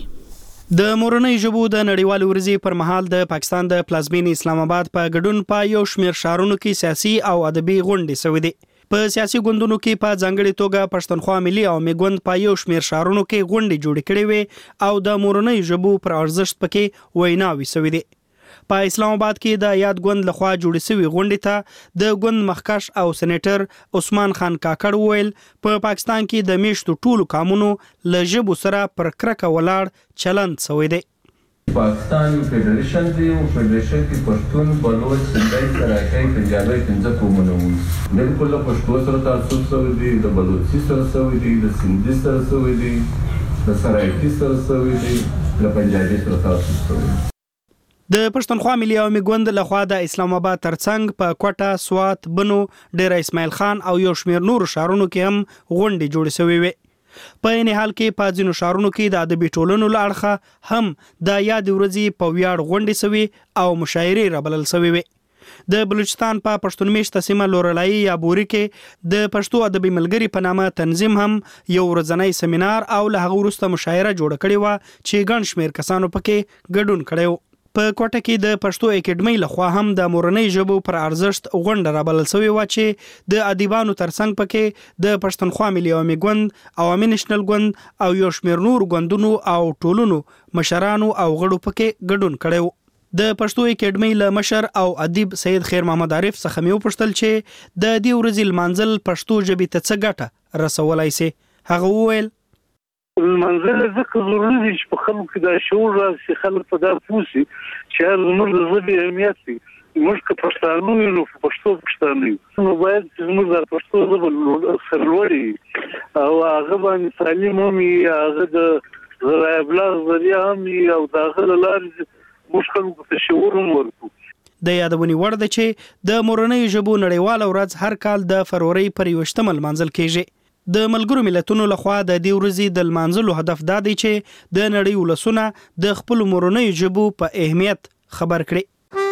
د مورنۍ ژبو د نړیوال ورځې پر مهال د پاکستان د پلازمینې اسلام آباد په ګډون په یو شمېر ښارونو کې سیاسي او ادبي غونډې شوې دي. په سیاسي ګوندونو کې په ځانګړي توګه پښتونخوا ملي او میګوند په یو شمېر ښارونو کې غونډې جوړې کړې وې او د مورنۍ ژبو پر ارزښت پکې ویناوي شوې دي. په اسلام آباد کې د یاد ګوند لخوا جوړې شوې غونډې ته د ګوند مخکښ او سېنیټر عثمان خان کاکړ وویل په پاکستان کې د میشتو ټولو قومونو له ژبو سره پر کرکه ولاړ چلند شوی دی. پاکستان یو فیډریشن دی او فیډریشن کې پښتون، بلوچ، سندهي، سرایکي، پنجابي پنځه قومونه وو. بالکل له پښتو سره تعصب شوی دی، د بلوچي سره شوی دی، د سندهي سره شوی دی، د سرایکي سره شوی دی، د پنجابي سره تعصب شوی دی. د پښتونخوا ملي او میګوند لخوا د اسلام آباد ترڅنګ په کوټه، سوات، بنو، ډیر اسماعیل خان او یو شمېر نورو ښارونو کې هم غونډې جوړې شوې وې. په عین حال کې په ځینو ښارونو کې د ادبي ټولنو له اړخه هم د یاد ورځې په ویاړ غونډې شوې او مشاعرې رابلل شوې وې. د بلوچستان په پښتون میشته سیمه لورلایي یا بوري کې د پښتو ادبي ملګري په نامه تنظیم هم یو ورځنی سیمینار او له هغه وروسته مشاعره جوړه کړې وه چې ګڼ شمېر کسانو پکې ګډون کړی و. په کوټه کې د پښتو اکیډمۍ لخوا هم د مورنۍ ژبو پر ارزښت غونډه رابلل شوې وه چې د ادیبانو ترڅنګ پکې د پښتونخوا ملي او میګوند، عوامي نېشنل ګوند او یو شمېر نور ګوندونو او ټولنو مشرانو او غړو پکې ګډون کړی و. د پښتو اکیډمۍ له مشر او ادیب سید خیر محمد عارف څخه مې وپوښتل چې د دې ورځې لمانځل پښتو ژبې ته څه ګټه رسولی سي. هغه وویل منځل ځکه ضروري دي چې په خلکو کې دا شعور راشي، خلک په دا پوه شي چې زموږ د ژبې اهمیت دی. موږ که پښتانه یو نو په پښتو پښتانه یو نو باید چې زموږ د پښتو ژبه سرلوړي او هغه باندې تعلیم هم وي، هغه د ذرایع ابلاغ ذریعه هم وي او د هغه له لارې موږ خلکو ته شعور هم ورکړو. د یادونې وړ ده چې د مورنۍ ژبو نړیواله ورځ هر کال د فروری پر یوشتمه لمانځل کیږي. د ملګرو ملتونو لخوا د دې ورځې د لمانځلو هدف دا دی چې د نړۍ ولسونه د خپل مورنۍ ژبو په اهمیت خبر کړي.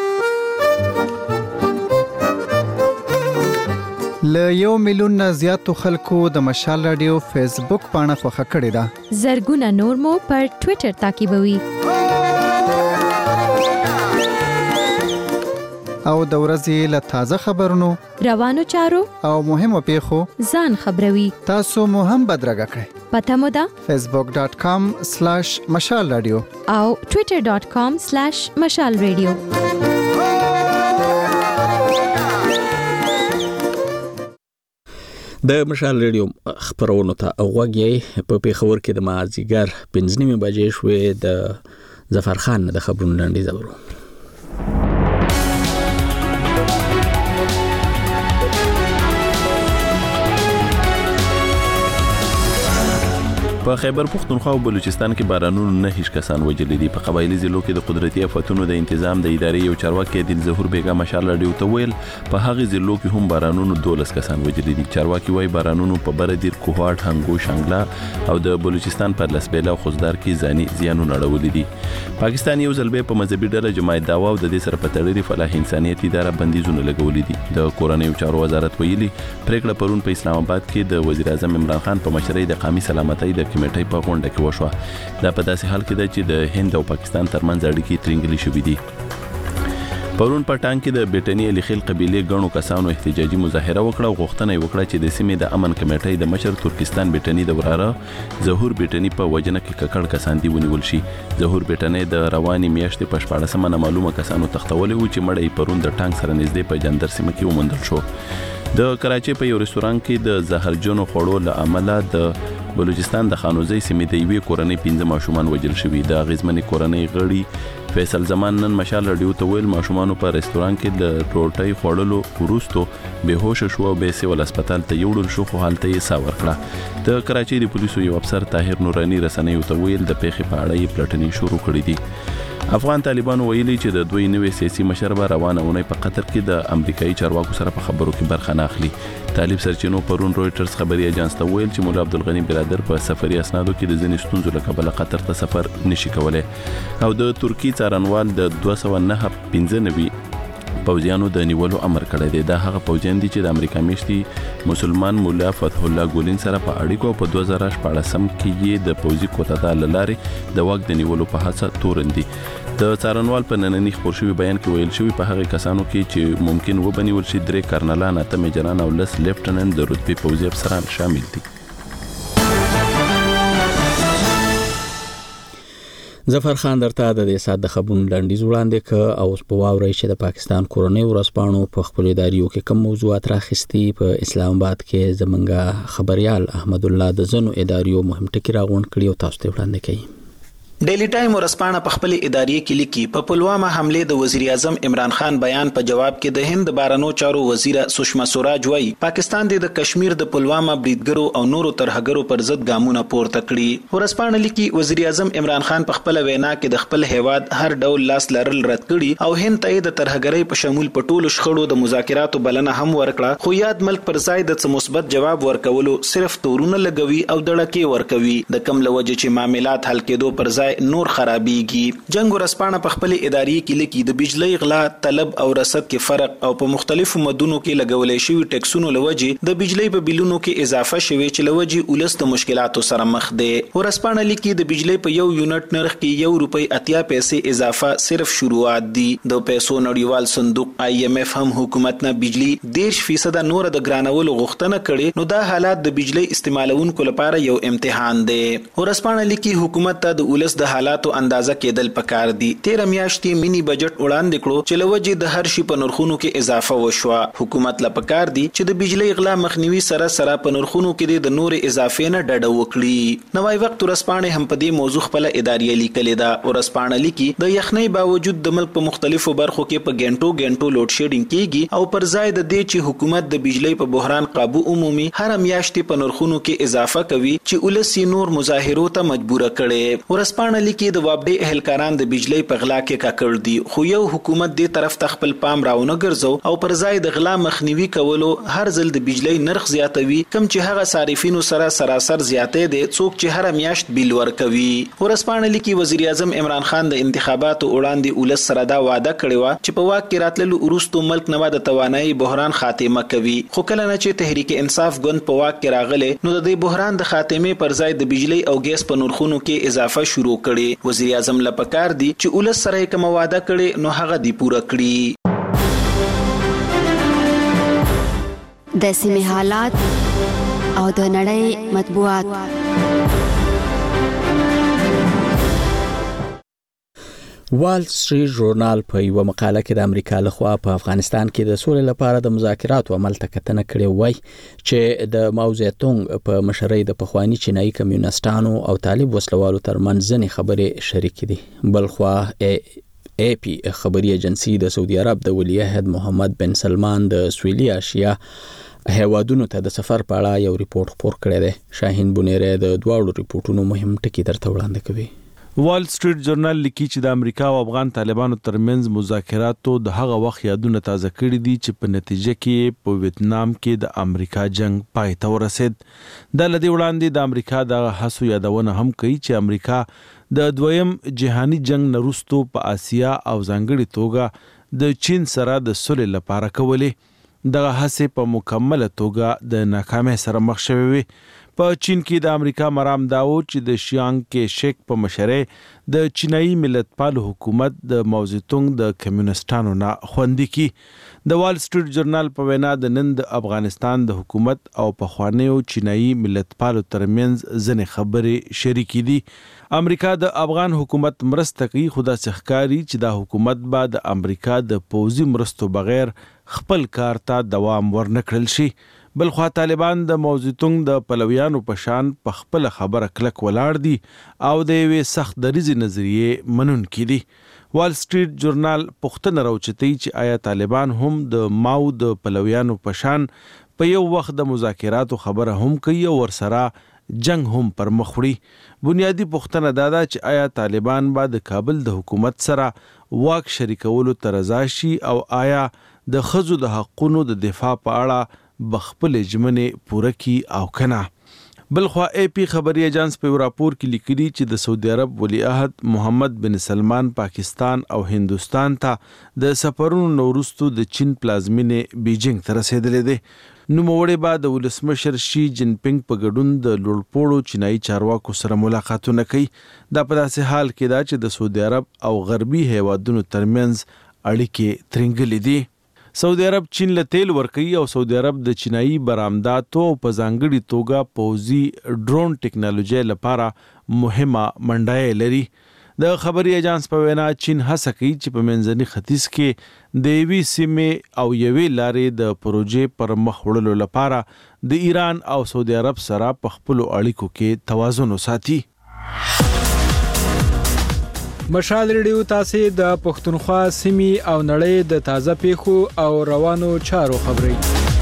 ل یو میلیون نه زیاتو خلکو د مشال رادیو فیسبوک پاڼه خوښه کړې ده. زرګونه نور مو پر ټوئیټر تعقیبوي. او د ورځې له تازه خبرونو روانو چارو او مهمو پیښو ځان خبروي. تاسو مو هم بدرګه کړئ. پته مو ده فیسبوک ډاٹ کام سلاش مشال رادیو او ټویټر ډاٹ کام سلاش مشال رادیو. د مشال رادیو خبرونو ته اوغوږی په پیښور کې د مازیګر پنځه نیمې بجې شوې. د ظفر خان د خبرونو لاندې زبرو. په خیبر پختونخوا او بلوچستان کې بارانونو نه هیڅ کسان وجلي دي. په قبایلی ضلعو کې د قدرتي آفتونو د تنظیم د ادارې یو چارواکي دل ظهور بیگا مشال رادیو ته ویل په هغه ضلعو کې هم بارانونو دولس کسان وجلي دي. چارواکي وايي بارانونو په بردیر کوهاټ هنګو شنګلا او د بلوچستان پر لسبیلا او خوزدار کې ځاني زیانونه اړولي دي. پاکستان یو ځل به په مذهبي ډله جماعت داوا او د دې سره په تړلې فلاح انسانيت اداره بندیزونه لګولې دي. د کورنۍ چارو وزارت ویلي پریکړه پرون په اسلام آباد کې د وزیر اعظم عمران خان په مشرۍ د قومي سلامتۍ د کمیټې په غونډه کې وشوه. دا په داسې حال کې ده چې د هند او پاکستان ترمنځ اړیکې ترنګلې شوې دي. پرون په ټانګ کې د بیټنی الخیل قبيله غنو کسانو احتجاجي مظاهره وکړه او غوښتنه یې وکړه چې د سیمې د امن کمیټې د مشر ترکستان بیټنی د وراره ظهور بیټنی په وجنه کې ککړ کسان دی ونیول شي. ظهور بیټنی د رواني میاشتې په شپاړسمه معلومه کسانو تختولې و چې مړی پرون د ټانګ سره نږدې په جندر سیمه کې وموندل شو. د کراچۍ په یو رستوران کې د زهرجنو خوړو له امله د بلوچستان د خانوزۍ سیمې د یوې کورنۍ پنځه ماشومان وژل شوي. د غیزمنې کورنۍ غړي فیصل زمان نن مشال رادیو ته ویل ماشومانو په رستوران کې د روټۍ خوړلو وروسته بهوش شو او به سیول هسپتال ته یوړل شو خو حالت یې ساور کړه. د کراچۍ د پولیسو یو افسر طاهر نورانی رسنیو ته ویل د پیښې په اړه یې پلټنې شروع کړې دي. افغان طالبانو ویلي چې د دوی نوې سیاسي مشر به روانه اونۍ په قطر کې د امریکایي چارواکو سره په خبرو کې برخه نه اخلي. طالب سرچینو پرون رويټرز خبري اژانس ته ویل چې مولا عبدالغنی برادر په سفري اسنادو کې د ځینې ستونزو له کبله قطر ته سفر نشي کولای. او د ترکی څارنوال د دوه سوه نه پنځه نوي پوځیانو د نیولو امر کړی دی. دا هغه پوځیان دي چې د امریکا میشتي مسلمان مولا فتح الله ګولین سره په اړیکو په دوه زره شپاړسم کې یې د پوځي کوتاه له لارې د واک د نیولو په هڅه تورن دي. د څارنوال په نننی خبر شوی بیان کې ویل شوی په هغه کسانو کې چې ممکن وبنیول شي درې کرنلان، اته میجران او لس لیفټننټ د رتبې پوځي افسران شامل دي. ظفر خان درته د دې سات د خبرونو لاندې وړاندې ک او په واوري چې د پاکستان کورنۍ ورسپانو په خپل اداریو کې کوم موضوعات راخستي. په اسلام آباد کې زمونږ خبريال احمد الله د زنو اداریو مهم ټکی راغونډ کړي او تاسو ته وړاندې کوي. ډیلی ټایم ورسپانه په خپل ادارې کې لیکي په پلوامه حمله د وزیر اعظم عمران خان بیان په جواب کې د هند بارانو چارو وزیره سشما سوراج وایي پاکستان د کشمیر د پلوامه بریدګرو او نورو ترهګرو پر ضد ګامونه پورته کړي. ورسپانه لیکي وزیر اعظم عمران خان په خپل وینا کې د خپل هیواد هر ډول لاس لرل رد کړي او هند ته د ترهګرۍ په شمول په ټولو شخړو د مذاکراتو بلنه هم ورکړه. خو یاد ملک پر ځای د مثبت جواب ورکولو صرف تورونه لګوي او دړکې ورکوي. د کم لوجه چې معاملات حل کېدو پر ځای نور خرابيږي. جنگ ورسپانه په خپل ادارې کې لیکي د بجلی غلا، طلب او رصد کې فرق او په مختلفو مدونو کې لګولې شوی ټیکسونو لوجه د بجلی په بیلونو کې اضافه شوی چې لوجه ولست مشکلاتو سره مخ دي. ورسپانه لیکي د بجلی په یو یونټ نرخ کې یو روپۍ اتیا پیسې اضافه صرف شروعات دي. د پیسو نړیوال صندوق آی ایم ایف هم حکومت نه بجلی دیش فیصد نور د ګرانولو غوښتنه کړي. نو دا حالات د بجلی استعمالونکو لپاره یو امتحان دی. ورسپانه لیکي حکومت ته د ولست د حالات اندازه کېدل پکار دي. تیر میاشتې مینی بجټ وړاندې کړو چې لوجه د هر شي په نرخونو کې اضافه وشوه. حکومت لا پکار دي چې د بجلی غلا مخنیوي سره سره په نرخونو کې د نور اضافه نه ډډه وکړي. نوای وخت ورسپانه هم په دې موضوع خپل ادارې لیکلې ده. ورسپانه لیکي د یخنۍ باوجود د ملک په مختلفو برخو کې په ګنټو ګنټو لوډ شیډینګ کیږي او پر ځای د دې چې حکومت د بجلی په بحران قابو عمومي هر میاشتې په نرخونو کې اضافه کوي چې ولسی نور مظاهرو ته مجبور کړي. ورسپانه لیکي د وابډي اهلکاران د بجلی په غلا کې ککړ دي. خو یو حکومت دې طرف ته خپل پام راونه ګرځو او پر ځای د غلا مخنیوي کولو هر ځل د بجلی نرخ زیاتوي کم چې هغه صارفینو سره سراسر زیاتې دي څوک چې هر میاشت بیل ورکوي. ورسپانه لیکي وزیر اعظم عمران خان د انتخاباتو وړاندې ولس سره دا وعده کړې و چې په واک کې راتللو وروسته ملک نه د توانایي بحران خاتمه کوي. خو کله نه چې تحریک انصاف ګوند په واک کې راغله نو د دې بحران د خاتمه پر ځای د بجلی او ګیس په نرخونو کې اضافه شروع کړي. وزیر اعظم لپاره کار دي چې ولس سره کوم وعده کړي نو هغه دی پوره کړي. د سیمې حالات او د نړۍ مطبوعات. وال سټریټ ژورنال په یو مقاله کې د امریکا لخوا په افغانستان کې د سولې لپاره د مذاکراتو عمل ته کتنه کړې وای چې د ماو زیتونګ په مشرۍ د پخوانی چینایي کمیونستانو او طالب وسلوالو ترمنځ ځینې خبرې شریک دي. بلخوا ای پی خبري ایجنسی د سعودي عرب د ولی عهد محمد بن سلمان د سویلي آسیا هیوادونو ته د سفر په اړه یو ریپورت خپور کړی دی. شاهین بونیری د دواړو ریپورتونو مهم ټکي درته وړاندې کوي. وال سټریټ ژورنال لیکي چې د امریکا او افغان طالبانو ترمنځ مذاکراتو د هغه وخت یادونه تازه کړي دي چې په نتیجه کې په ویتنام کې د امریکا جنگ پای ته ورسید. د لدی وړاندې د امریکا د هڅو یادونه هم کوي چې امریکا د دویم جهانی جنگ نه وروسته په آسیا او ځانګړي توګه د چین سره د صلح لپاره کولې. دغه هڅې په مکمله توګه د ناکامۍ سره مخ شوې وي. په چین کې د امریکا مرام داو چې د شیانګ کې شیک په مشرۍ د چینایي ملتپالو حکومت د ماو زیتونګ د کمیونستانو نه خوندي کی. د وال سټریټ ژورنال په وینا د نن د افغانستان د حکومت او پخوانیو چینایي ملتپالو ترمنځ ځینې خبرې شریکې دي. امریکا د افغان حکومت مرسته کوي، خو داسې ښکاري چې دا حکومت به د امریکا د پوځي مرستو بغیر خپل کار ته دوام ورنکړل شي. بلخوا طالبان د ماو زیتونګ د پلویانو په شان په خپل خبره کلک ولاړ دي او د یوې سخت دریزې نظریې منونکي دي. وال سټریټ ژورنال پوښتنه راوچتوي چې آیا طالبان هم د ماو د پلویانو په شان په یو وخت د مذاکراتو خبره هم کوي او ورسره جنگ هم پر مخ وړي. بنیادی پوښتنه دا ده چې آیا طالبان به د کابل د حکومت سره واک شریکولو ته رضا شي او آیا د ښځو د حقونو د دفاع په اړه بخپل ژمنې پوره کی او کنه. بلخوا ای پی خبري ایجنس په راپور کې لیکلي چې د سعودي عرب ولی عهد محمد بن سلمان پاکستان او هندوستان ته د سفرونو وروسته د چین پلازمینې بیجینګ ته رسیدلې ده. نوموړی به د ولسمشر شي جین پینګ په ګډون د لوړپوړو چینایي چارواکو سره ملاقاتونه کوي. دا په داسې حال کې ده چې د سعودي عرب او غربي هیوادونو ترمنځ اړیکې ترنګلې دي. سعودي عرب چین له تیل ورکوي او سعودي عرب د چینایي برآمداتو په ځانګړي توګه پوځي ډرون ټیکنالوژي لپاره مهمه منډه لري. د خبري ایجنس په وینا چین هڅه کوي چې په منځني ختیځ کې د یوې سیمې او یوې لارې د پروژې پر مخ وړلو لپاره د ایران او سعودي عرب سره په خپلو اړیکو کې توازن وساتي. مشال ریډیو تاسو د پښتونخوا سیمې او نړۍ د تازه پیښو او روانو چارو خبري.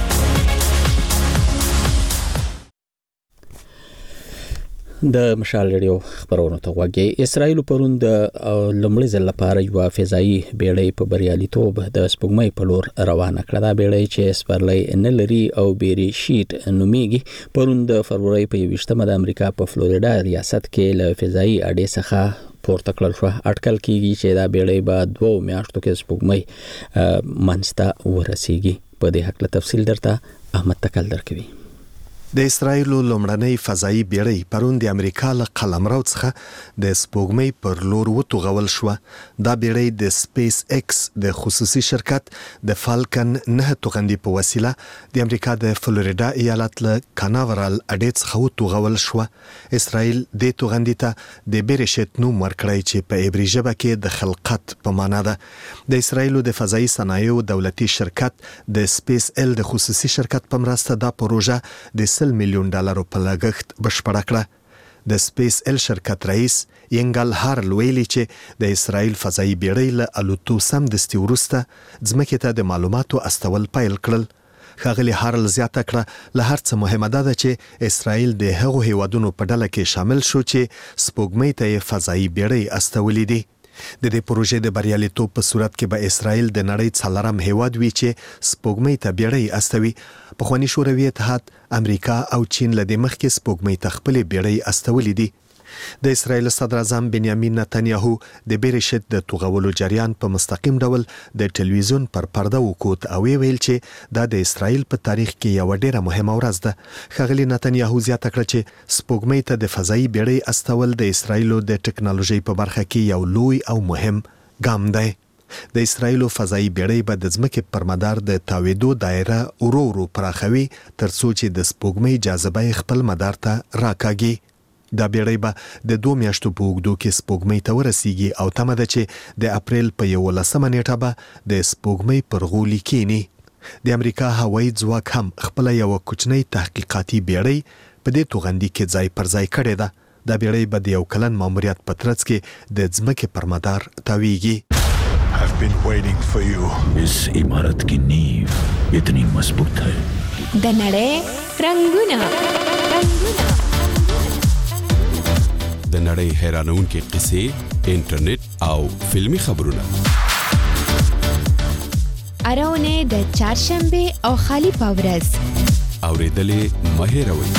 د مشال ریډیو خبرونه ته وګورئ. اسرائیل پرون د لومړي ځل لپاره یو فضایي بیړۍ په بریالیتوب د سپوږمۍ په لور روانه کړه. دا بیړۍ چې سپرلۍ نه لري او بیری شیټ نومیږي پرون د فروری په یویشتمه د امریکا په فلوریډا ریاست کې له فضایي اډې څخه پورته کړل شو. اټکل کیږي چې دا بیړۍ به دوه میاشتو کې سپوږمۍ منځته ورسیږي. په دې هکله تفصیل درته احمد تکل درکوي. د اسرایل لومړنۍ فضایي بیړۍ پرون د امریکا له قلمرو څخه د سپوږمۍ پر لور وتوغول شو. دا بیړۍ د سپیس ایکس د خصوصي شرکت د فالکن نه توغندي په وسیله د امریکا د فلوریډا ایالت له کاناورال اډې څخه وتوغول شو. اسرایل د توغندي ته د بیرشت نوم ورکړی چې په عبري ژبه کې د خلقت په معنا ده. د اسرایل د فضایي صنایعو دولتي شرکت د سپیس ال د خصوصي شرکت په مرسته دا پروژه د سل میلیون ډالرو په لګښت بشپړه کړه. د سپیس ال شرکت رئیس ینګل هارل ویلي چې د اسرایل فضایي بیړۍ له الوتو سمدستي وروسته ځمکې ته د معلوماتو استول پیل کړل. ښاغلي هارل زیاته کړه له هر څه مهمه ده چې اسرایل د هغو هیوادونو په ډله کې شامل شو چې سپوږمۍ ته یې فضایي بیړۍ استولې دي. د دې پروژې د بریالیتوب په صورت کې به اسرایل د نړۍ څلورم هیواد وي چې سپوږمۍ ته بیړۍ استوي. پخواني شوروي اتحاد، امریکا او چین له دې مخکې سپوږمۍ ته خپلې بیړۍ استولې دي. د اسرایل صدر اعظم بنیامین نتنیاهو د بیرشت د توغولو جریان په مستقیم ډول د ټلویزیون پر پرده وکوت او ویل چې دا د اسرایل په تاریخ کې یو ډیره مهمه ورځ ده. ښاغلي نتنیاهو زیاته کړه چې سپوږمۍ ته د فضایي بیړۍ استول د اسرایل د ټکنالوژي په برخه کې یو لوی او مهم ګام دی. د اسرایلو فضایي بیړۍ به د ځمکې پر مدار د تاویدو دایره ورو ورو پراخوي ترڅو چې د سپوږمۍ جاذبه خپل مدار ته راکاږي. دا بیړۍ به د دوه میاشتو په اوږدو کې سپوږمۍ ته ورسیږي او تمه ده چې د اپریل په یولسمه نیټه به د سپوږمۍ پر غولي کینی. د امریکا هوایي ځواک هم خپل یو کوچنی تحقیقاتي بیړۍ په دې توغندي کې ځای پر ځای کړې ده. دا بیړۍ به د یو کلن ماموریت په ترڅ کې د ځمکې پر مدار تاویږي. I've been waiting for you. इस इमारत की नींव इतनी मजबूत है. د نړۍ رنگونه رنگونه د نړۍ حیرانونکې قصې، انټرنیټ او فلمی خبرونه. اراونه د چهارشنبه او خالی پاورز اوریدلې مهیروي.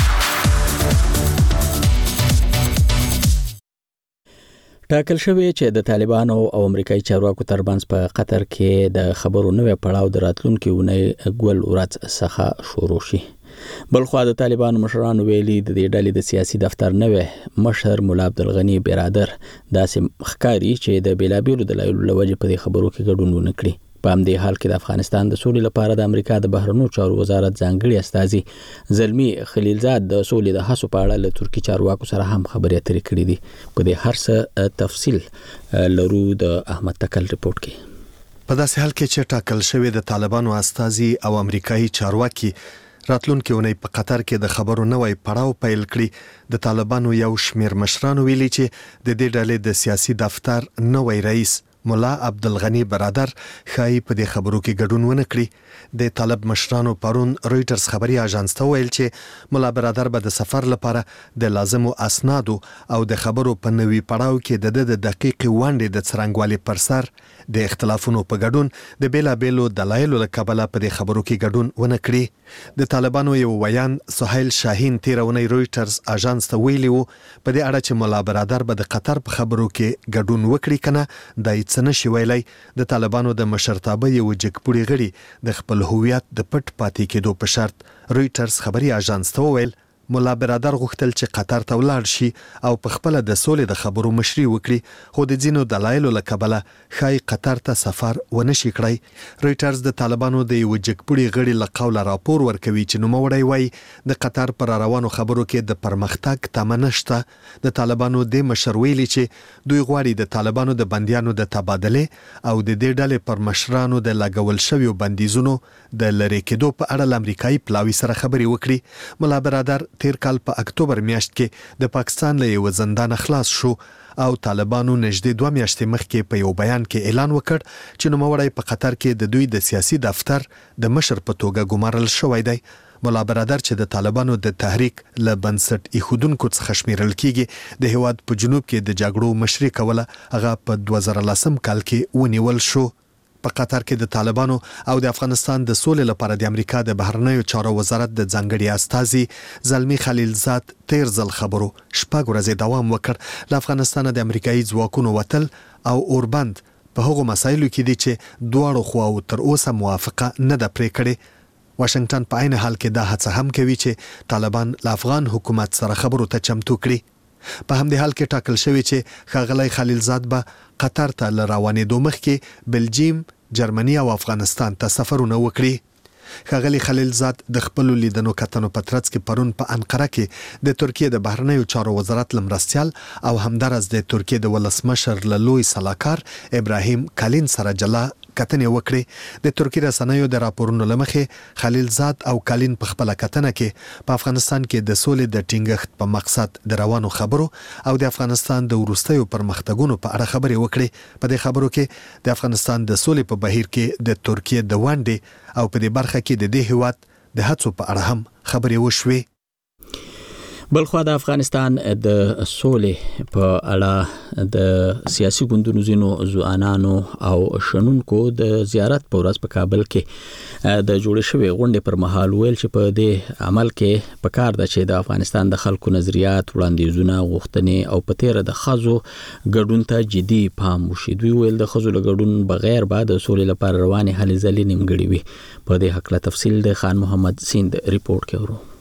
ټاکل شوی چې د طالبانو او امریکایي چارواکو ترمنځ په قطر کې د خبرو نوې پړاو د راتلونکي اونۍ ګول ورځ څخه شروع شي. بلخوا د طالبانو مشرانو ویلي د دې ډلې د سیاسي دفتر نوې مشر مولا عبدالغنی برادر داسې ښکاري چې د بیلابیلو دلایلو له وجې په دې خبرو کې ګډون ونه کړي. په همدې حال کې د افغانستان د سولې لپاره د امریکا د بهرنیو چارو وزارت ځانګړي استازي زلمی خلیلزاد د سولې د هڅو په اړه له ترکی چارواکو سره هم خبرې اترې کړې دي. په دې هر څه تفصیل لرو د احمد تکل ریپورت کې. په داسې حال کې چې ټاکل شوی د طالبانو استازي او امریکایي چارواکي راتلونکي اونۍ په قطر کې د خبرو نوې پړاو پیل کړي، د طالبانو یو شمیر مشرانو ویلي چې د دې ډلې د سیاسي دفتر نوې رئیس مولا عبدالغنی برادر خای په دې خبرو کې ګډون ونه کړي. د طالب مشرانو پرون رويټرز خبري اژانس ته ویل چې مولا برادر به د سفر لپاره د لازمو اسنادو او د خبرو په نوي پړاو کې د د دقیق وانډې د څرنګوالي پر سر د اختلافونو په ګډون د بیلابیلو دلایلو له کبله په دې خبرو کې ګډون ونه کړي. د طالبانو یو ویان سهیل شاهین تیرونی رويټرز اژانس ته ویلی وو په دې اړه چې مولا برادر به د قطر په خبرو کې ګډون وکړي کنه دای څه نشي ویلای. د طالبانو د مشرتابه یو جګپوړي غړي د خپل هویت د پټ پاتې کېدو په شرط رويټرز خبري اژانس ته وویل مولا برادر غوښتل چې قطر ته ولاړ شي او په خپل د سولې د خبرو مشري وکړي، خو د ځینو دلایلو له کبله ښایي قطر ته سفر ونه شي کړی. رويټرز د طالبانو د یو جګپوړي غړي له قوله راپور ورکوي چې نوموړی وایي د قطر پر روانو خبرو کې د پرمختګ تمه نشته. د طالبانو د مشر ویلي چې دوی غواړي د طالبانو د بندیانو د تبادله او د دې ډلې پر مشرانو د لګول شویو بندیزونو د لری کېدو په اړه د امریکایي پلاوي سره خبري وکړي. مولا برادر تیر کال په اکتوبر میاشت کې د پاکستان له یو زندان خلاص شو او طالبانو نږدې دوه میاشتې مخکې په یو بیان کې اعلان وکړ چې نوموړی په قطر کې د دوی د سیاسي دفتر د مشر په توګه ګمارل شوی دی. مولا برادر چې د طالبانو د تحریک له بنسټ ایښودونکو څخه شمیرل کیږي د هیواد په جنوب کې د جګړو مشري کوله، هغه په دوه زره لسم کال کې ونیول شو. په قطر کې د طالبانو او د افغانستان د سولې لپاره د امریکا د بهرنیو چارو وزارت د ځانګړي استازي زلمی خلیلزاد تیر ځل خبرو شپږ ورځې دوام وکړ. له افغانستان د امریکایي ځواکونو وتل او اوربند په هغو مسایلو کې دي چې دواړو خواو تر اوسه موافقه نه ده پرې کړې. واشنگټن په عین حال کې دا هڅه هم کوي چې طالبان له افغان حکومت سره خبرو ته چمتو کړي. په همدې حال کې ټاکل شوی چې ښاغلی خلیلزاد به قطر ته له روانېدو مخکې بلجیم، جرمني او افغانستان ته سفرونه وکړي. ښاغلی خلیلزاد د خپلو لیدنو کتنو په ترڅ کې پرون په انقره کې د ترکیې د بهرنیو چارو وزارت له مرستیال او همدارس د ترکیې د ولسمشر له لوی سلاکار ابراهیم کالین سره جلا کتنې وکړي. د ترکی رسنیو د راپورونو لمخې خلیلزاد او کالین په خپل کتنه کې په افغانستان کې د سولې د ټینګښت په مقصد د روانو خبرو او د افغانستان د وروستیو پرمختګونو په اړه خبرې وکړي. په دې خبرو کې د افغانستان د سولې په بهیر کې د ترکیې د ونډې او په دې برخه کې د دې هیواد د هڅو په اړه هم خبرې وشوي. بلخوا د افغانستان د سولې په اړه د سیاسي ګوندونو ځینو ځوانانو او شنونکو د زیارت په ورځ په کابل کې د جوړې شوې غونډې پر مهال ویل چې په دې عمل کې په کار ده چې د افغانستان د خلکو نظریات، وړاندیزونه، غوښتنې او په تیره د ښځو ګډون ته جدي پام وشي. دوی ویل د ښځو له ګډون بغیر به د سولې لپاره روانې هلې ځلې نیمګړې وي. په دې هکله تفصیل د خان محمد سیند ریپورت کې ورو.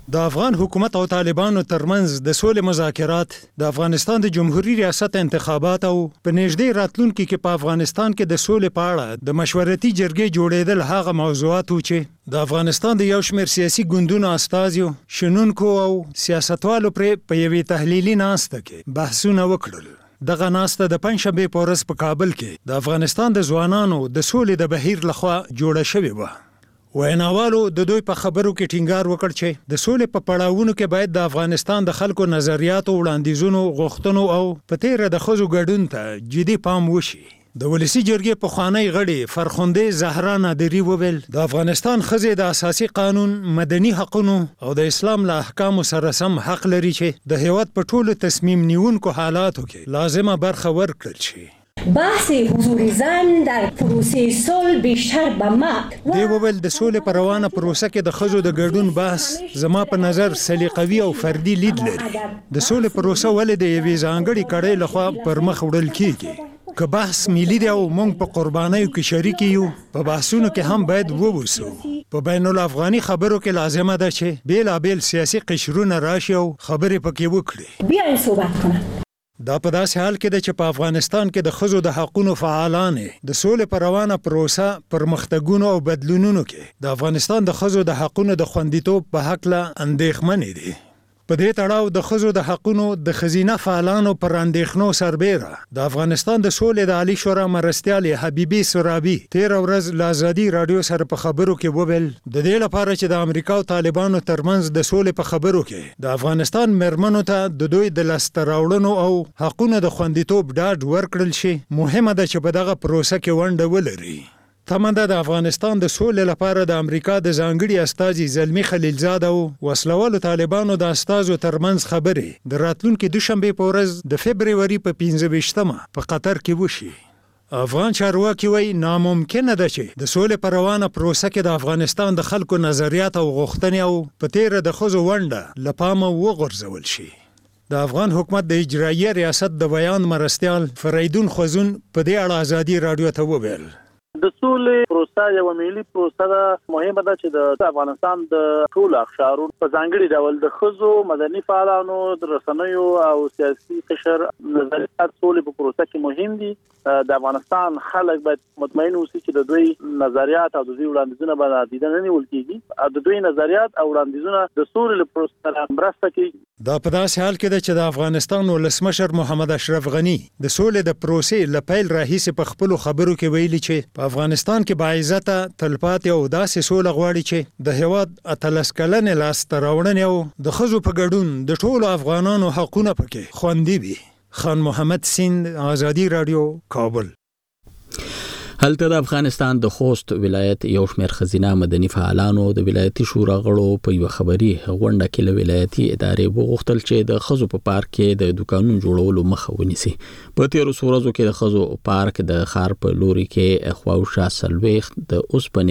د افغان حکومت او طالبانو ترمنځ د سولې مذاکرات د افغانستان د جمهوریت ریاست انتخابات او په نږدې راتلونکي کې په افغانستان کې د سولې په اړه د مشورتي جرګې جوړېدل هغه موضوعات و چې د افغانستان د یو شمېر سیاسي ګوندونو استازیو شنونکو او سیاستوالو پرې په یوې تحلیلي ناسته کې بحثونه وکړل. دغه ناسته د پنځشنبې په ورځ په کابل کې د افغانستان د ځوانانو د سولې د بهیر لخوا جوړه شوې وه. ویناوالو د دوی په خبرو کې ټینګار وکړ چې د سولې په پړاوونو کې باید د افغانستان د خلکو نظریاتو، وړاندیزونو، غوښتنو او په تیره د ښځو ګډون ته جدي پام وشي. د ولسی جرګې پخوانی غړي فرخنده زهرا نادری وویل د افغانستان ښځې د اساسي قانون، مدني حقوقو او د اسلام له احکامو سره سم حق لري چې د هیواد په ټولو تصمیم نیونکو حالاتو کې لازمه برخه ورکړل شي. بحث حضور زن در پروسه صلح بیشتر به ما دی وویل د سولې په روانه پروسه کې د ښځو د ګډون بحث زما په نظر سلیقوي او فردي لید لري. د سولې پروسه ولې د یوې ځانګړې کړۍ لخوا پر مخ وړل کیږي؟ که بحث ملي دی او موږ په قربانیو کې شریک یو، په بحثونو کې هم باید ووسو. په بین الافغاني خبرو کې لازمه ده چې بیلابیل سیاسي قشرونه راشي او خبرې پکې وکړي. بیاین صحبت کنم. دا په داسې حال کې ده چې په افغانستان کې د ښځو د حقونو فعالان د سولې په روانه پروسه پرمختګونو او بدلونونو کې د افغانستان د ښځو د حقونو د خوندیتوب په هکله اندېښمنې دي. په دې تړاو د ښځو د حقونو د ښځینه فعالانو پر اندېښنو سربیره د افغانستان د سولې د عالی شورا مرستیال حبیبي سرابي تیره ورځ له ازادي راډیو سره په خبرو کې وویل د دې لپاره چې د امریکا او طالبانو ترمنځ د سولې په خبرو کې د افغانستان مېرمنو ته د دوی د لاسته راوړنو او حقونو د خوندیتوب ډاډ ورکړل شي مهمه ده چې په دغه پروسه کې ونډه ولري. تمنده د افغانستان د سولې لپاره د امریکا د ځانګړي استازي زلمی خلیلزاد او وسلوالو طالبانو د استازو ترمنځ خبرې د راتلونکي دوشنبه په ورځ د فبرवरी په پنځه ویشتمه په قطر کې وشي. افغان چارواکي وایي ناممکنه ده چې د سولې په روانه پروسه کې د افغانستان د خلکو نظریات او غوښتنې او په تیره د ښځو ونډه له پامه وغورځول شي. د افغان حکومت د اجرایي ریاست د بیان مرستیال فریدون خوزون په دې اړه ازادي راډیو ته وویل د سولې پروسه یو ملي پروسه ده. مهمه ده چې د افغانستان د ټول اقشارو په ځانګړي ډول د ښځو، مدني فعالانو، د رسنیو او سیاسي قشر نظریات سولې په پروسه کې مهم دي. د افغانستان خلک باید مطمئن اوسي چې د دوی نظریات او د دوی وړاندیزونه به نادیده نه نیول کیږي او د دوی نظریات او وړاندیزونه د سولې له پروسې سره مرسته کوي. دا په داسې حال کې ده چې د افغانستان ولسمشر محمد اشرف غني د سولې د پروسې له پیل راهیسې په خپلو خبرو کې ویلي چې په افغانستان کې باعزته تلپاتې او داسې سوله غواړي چې د هیواد اتلس کلنې لاسته راوړنې او د ښځو په ګډون د ټولو افغانانو حقونه پکې خوندي وي. خان محمد سیند، ازادي راډیو، کابل. هلته د افغانستان د خوست ولایت یو شمېر ښځینه مدني فعالانو د ولایتي شورا غړو په یو خبري غونډه کې له ولایتي ادارې وغوښتل چې د ښځو په پارک کې د دکانونو جوړولو مخه ونیسي. په تیرو ورځو کې د ښځو پارک د ښار په لوري کې خواوشا څلوېښت د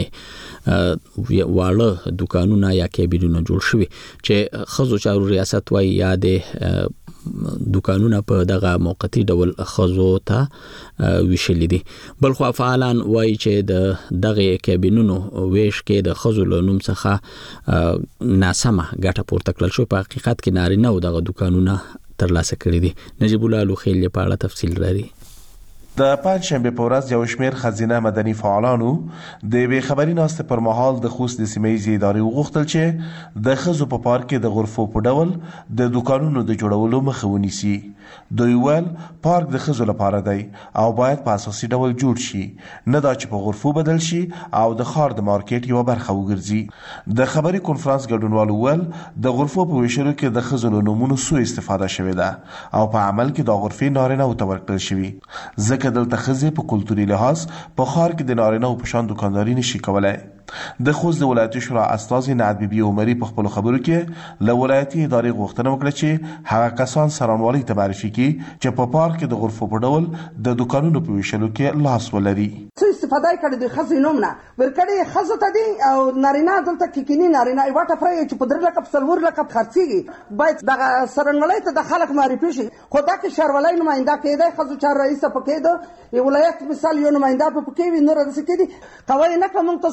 اوسپنې واړه دکانونه یا کیبینونه جوړ شوي چې ښځو چارو ریاست وایي یا د دکانونه په دغه موقتی ډول ښځو ته ویشلي دي. بلخو فعالان وایي چې د دغه کابینونو ویش کې د ښځو له نوم څخه ناسمه ګټه پورته کړل شو. په حقیقت کې نارینه او دغه دکانونه ترلاسه کړي دي. نجیب الله لوخیل په اړه تفصیل لري. د پنځشنبه په ورځ یو شمېر ښځینه مدني فعالانو د یوې خبري ناستې پر مهال د خوست د سیمه ییزې ادارې وغوښتل چې د ښځو په پارک کې د غرفو په ډول د دکانونو د جوړولو مخه ونیسي. دوی ویل پارک د ښځو لپاره دی او باید په اساسي ډول جوړ شي، نه دا چې په غرفو بدل شي او د ښار د مارکیټ یوه برخه وګرځي. د خبري کنفرانس ګډونوالو ویل د غرفو په ویشلو کې د ښځو له نومونو سوء استفاده شوې ده او په عمل کې د غرفې نارینه‌وو ته ورکړل شوي، ځکه دلته ښځې په کلتوري لحاظ په ښار کې د نارینه‌وو په شان دکانداري نشي کولی. د خوست د ولایتي شورا استازي نعت بیبي عمري په خپلو خبرو کې له ولایتي ادارې غوښتنه وکړه چې هغه کسان سرانوالۍ ته معرفي کړي چې په پارک کې د غرفو په ډول د دکانونو په ویشلو کې لاس ولري. څه استفاده کړي د ښځې نوم نه ورکړي ښځو ته دي او نارینه دلته کیکینی نارینه یو ټفره چې په درې لکه څلور لکه خرڅيږي باید دغه سرانوالۍ ته د خلک معرفي شي. خو دا کې شهروالۍ نماینده کېده ښځو چار رئیس پکې ده ولایت مثال یو نماینده په پکې وي نور د سکې دي قوانین نه کوم تاسو بیا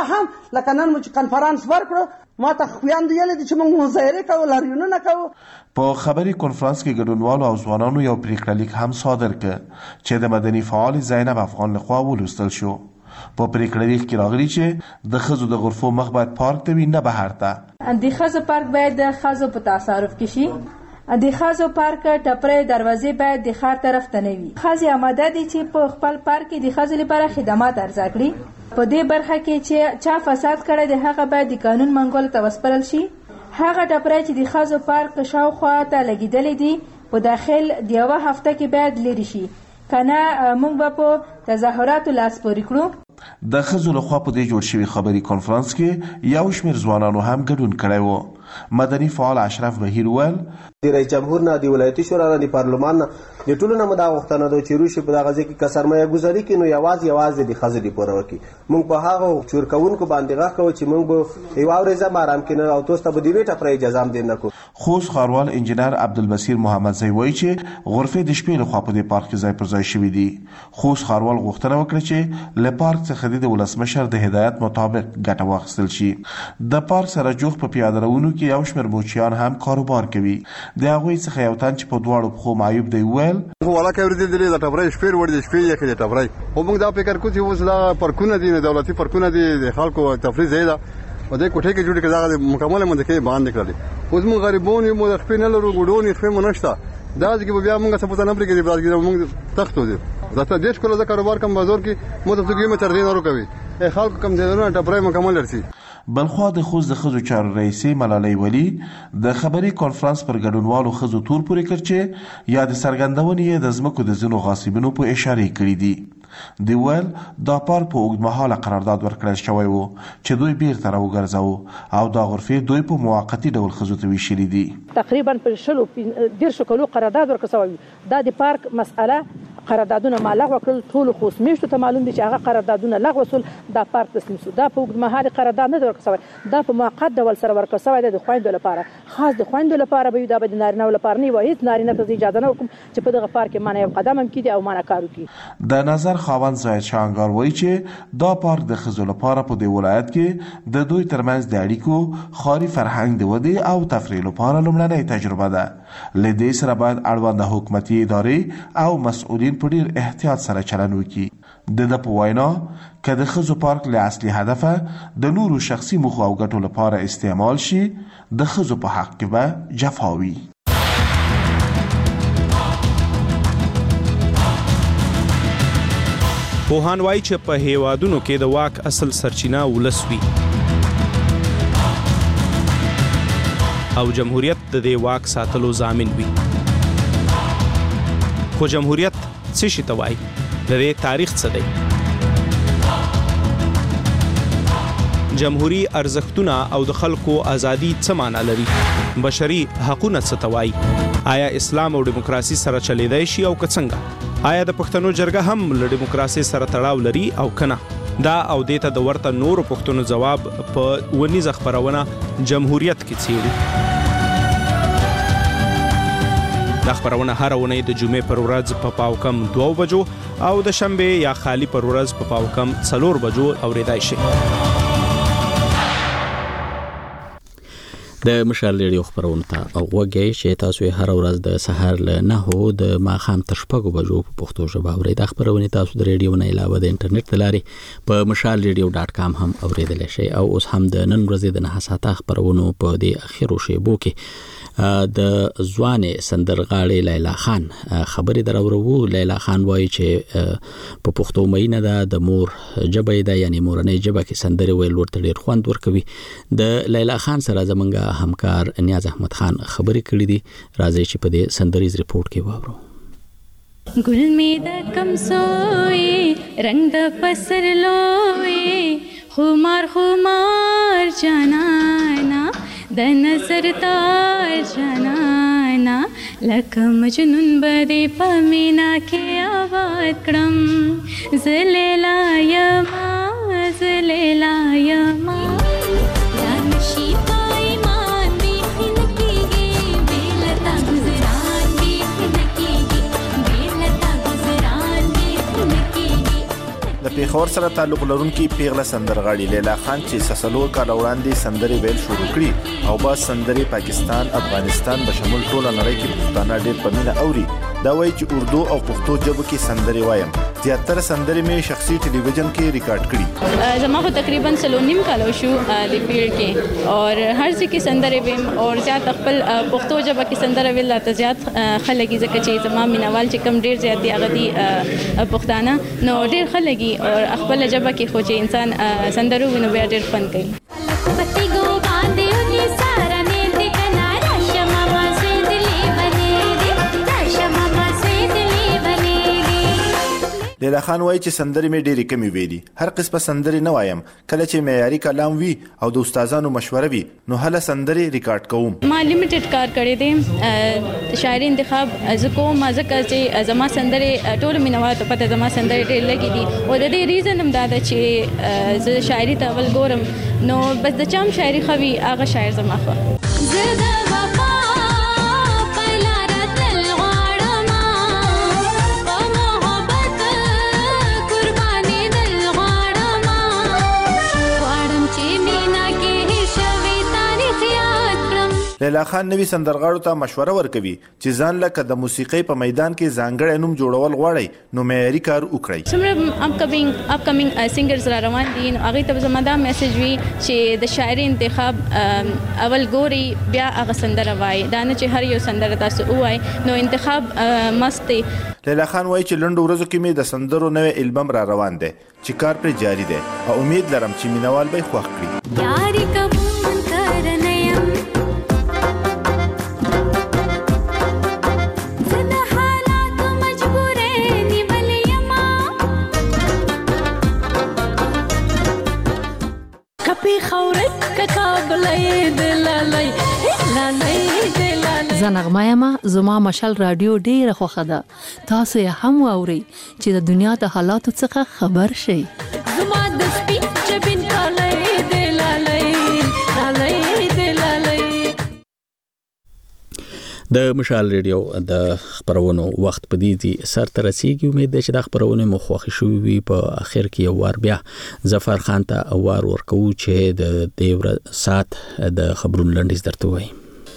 هم لکه نن مو چې کنفرانس ورکړو ما ته خویندو ویلې دي چې موږ مظاهرې کوو لاریونونه کوو. په خبري کنفرانس کې ګډونوالو او ځوانانو یو پریکړه لیک هم صادر کړ چې د مدني فعال زینب افغان لخوا ولوستل شو. په پریکړه لیک کې راغلي چې د ښځو د غرفو مخ باید پارک ته وي نه بهر ته. د ښځو پارک باید د ښځو په تصرف کې شي. د ښځو پارک ټپرې دروازې باید د ښار طرف ته نه وي. ښځې آماده دي چې په خپل پارک کې د ښځو لپاره خدمات عرضه کړي. په دې برخه کې چې چا فساد کړی دی هغه باید د قانون منګولو ته وسپارل شي. هغه ټپرې چې د ښځو پارک شاوخوا ته لګېدلې دي په داخل د یوه هفته کې باید لرې شي کنه موږ به په تظاهراتو لاس پورې کړو. د ښځو لخوا په دې جوړ شوي خبري کنفرانس کې یو شمېر ځوانانو هم ګډون کړی و. مدني فعال اشرف بهیر ویل د رئیس جمهور نه د ولایتي شورا نه د پارلمان نه د ټولو نه مو دا غوښتنه ده چې روشي په دغه ځای کې که سرمایه ګذاري کړي نو یوازې یوازې د ښځو لپاره وکړي. موږ په هغو چور کوونکو باندې غږ کوو چې موږ به یوه ورځ هم ارام کړو او تاسو ته به د یوې ټپرې اجازه هم دې نه کړو. خوست ښاروال انجینر عبدالبصیر محمدزی وایي چې غرفې د شپې لخوا په دې پارک کې ځای پر ځای شوي دي. خوست ښاروال غوښتنه وکړه چې له پارک څخه د ولسمشر د هدایت مطابق ګټه واخیستل شي. د پارک سره جوخ په پیاده روونو کې یو شمېر بوچیان هم کاروبار کوي. د هغوی څخه یو تن چې په دواړو پښو معیوب دی ویل ولاکه ورته د ټپرې شپې ور دي شپې یې کې ټپرې خو موږ دا فکر کوو چې اوس لا پارکونه دي دولتي پارکونه دي د خلکو تفریح ځای ده او د کوټې کې جوړ کړي دا مکمل منځ کې باندې کړل. اوس موږ غریبون یو مو د خپل نه لرو ګډون یې خپل مونږ نشته دا چې بیا موږ څه پته نه پرې کې دا موږ تختو دي دا ته دیش کوله کاروبار کوم بازار کې مو ته کې متر دین ورو کوي خلکو کم دي نه ټپرې مکمل لرسي. بلخوا د خوست د ښځو چارو رئیسې ملالۍ ولی د خبري کنفرانس پر ګډونوالو ښځو تور پورې کړ چې یا د څرګندونې یې د ځمکو د ځینو غاصبینو په اشارې کړي دي. دی ویل دا پار په اوږدمهاله قرارداد ورکړل شوی و چې دوی بیرته راوګرځوو او دا غرفې دوی په موقتي ډول ښځو ته ویشلي دي. تقریبا په شلو دیرشو کلو قرارداد ورکړل شوی دا د پارک مسأله قراردادونه ما لغوه کړل. ټولو خوست میشتو ته معلوم دي چې هغه قراردادونه لغوه سول دا پارک تسلیم شو. دا په اوږدمهاله قرارداد نه ورکړل شوی دا په موقت ډول سره ورکړل شوی دی د خویندو لپاره خاص د خویندو لپاره به دا به د نارینهو لپاره نه وي. هیڅ نارینه ته اجازه نه ورکوم چې په دغه پارک کې مانه یو قدم هم کیدي او مانه کار وکړي. د نظر خاوند زاید شانګار وایي چې دا پارک د ښځو لپاره په دې ولایت کې د دوی ترمنځ د اړیکو خاري فرهنګ د ودې او تفریح لپاره لومړنۍ تجربه ده. له دې سره باید اړونده حکومتي ادارې او مسؤلین په ډېر احتیاط سره چلند وکړي. د ده په وینا که د ښځو پارک له اصلي هدفه د نورو شخصي موخو او ګټو لپاره استعمال شي د ښځو په حق کې به جفا وي. پوهان وایي چې په هیوادونو کې د واک اصل سرچینه ولس وي او جمهوریت د دې واک ساتلو ضامن وي. خو جمهوریت څه شي ته وایي؟ د دې تاریخ څه دی؟ جمهوری ارزښتونه او د خلکو ازادي څه معنا لري؟ بشري حقونه څه ته وایي؟ آیا اسلام او دیموکراسي سره چلیدای شي او که څنګه؟ آیا د پښتنو جرګه هم له دیموکراسي سره تړاو لري او کنه؟ دا او دیته د ورته نورو پښتنو جواب په ونیزه خبرونه جمهوریت کې څیړي. دا خبرونه هر ونې د جمعې پر ورځ په پاو کم دوه بجو او د شنبه یا خالی پر ورځ په پاو کم څلور بجو اوریدای شي. د مشال ریډیو خبرونه ته غوږی چې تاسو هر ورځ د سحر له نهو د ماښام تر شپږو بجو په پښتو ژبه اورئ. دا خبرونه تاسو د ریډیو نه علاوه د انټرنیټ له لارې په مشال ریډیو ډاټ کام هم اوریدلی شئ. او اوس هم د نن ورځې د نه ساعته خبرونو په دې اخیرو شیبو کې د ځوانې سندرغاړې لیلا خان خبرې دراورو. لیلا خان وایي چې په پښتو مینه ده د مور ژبه ده یعنی مورنۍ ژبه کې سندرې ویل ورته ډېر خوند ورکوي. د لیلا خان سره زمونږ همکار نیاز احمد خان خبرې کړې دي. راځي چې په دې سندریز ریپورت کې واورو. ګل می د کم سوې رنگ د پسرلوې خمار خمار جانانا د نظر تار جانانا لکه مجنون بده پمینا کې آباد کړم زلیلا یما زلیلا یما پیښور سره تعلق لرونکي پیغله سندرغاړي لیلا خان چې سلسلو کال وړاندې سندرې ویل شروع کړي او با سندرې پاکستان افغانستان به شمول ټوله نړۍ کې پښتانه ډېر په مینه اوري. دا وایي چې اردو او پښتو ژبو کې سندرې وایم. زیاتره سندرې مې شخصي ټلویزیون کې ریکارډ کړي. زما خو تقریبا سلو نیم کالو شو د پیړ کې اور هر ځای کې سندرې ویم اور زیات خپل پښتو ژبه کې سندرې ویل ته زیات خلګي ځکه چې زما مینوال چې کم ډیر زیات دي هغه دي پښتانه نو ډیر خلګي اور خپل ژبه کې خو چې انسان سندرو وینو بیا ډیر فن کوي. لیلا خان وایي چې سندرې مې ډېرې کمې ویلي. هر قسمه سندرې نه وایم. کله چې معیاري کلام وي او د استادانو مشوره وي نو هله سندرې ریکارډ کوم. ما لیمیټډ کار کړی دی. شاعري انتخاب زه کوم ځکه چې زما سندرې ټول مینوال ته پته زما سندرې ډېر لګي دي او د دې ریزن هم دا ده چې زه شاعري ته اول ګورم نو بس د چا هم شاعري ښه وي هغه شاعر زما ښه. لیلا خان نوی سندرغاړو ته مشوره ورکوي چې ځان لکه د موسیقۍ په میدان کې ځانګړی نوم جوړول غواړئ نو معیاري کار وکړئ. څومره اپکمینګ اپکمینګ سینګرز را روان دي نو هغې ته به زما دا میسج وي چې د شاعري انتخاب اول ګوري بیا هغه سندره وایي. دا نه چې هر یو سندره تاسو ووایي نو انتخاب مست دی. لیلا خان وایي چې لنډو ورځو کې مې د سندرو نوی البم را روان دی چې کار پرې جاري دی او امید لرم چې مینوال به یې خوښ کړي. زنغمه یم زما مشال رادیو ډیره خوښه ده. تاسو یې هم واورئ چې د دنیا د حالاتو څخه خبر شئ. زما د سپین جبین کالی دی لالی لالی دی لالی. د مشال ریډیو د خبرونو وخت په دې دي سر ته رسیږي. امید ده چې د خبرونو مو خوښ شوي وي. په اخر کې یو وار بیا ظفر خان ته وار ورکوو چې د دې سات د خبرونو لنډیز درته وایي.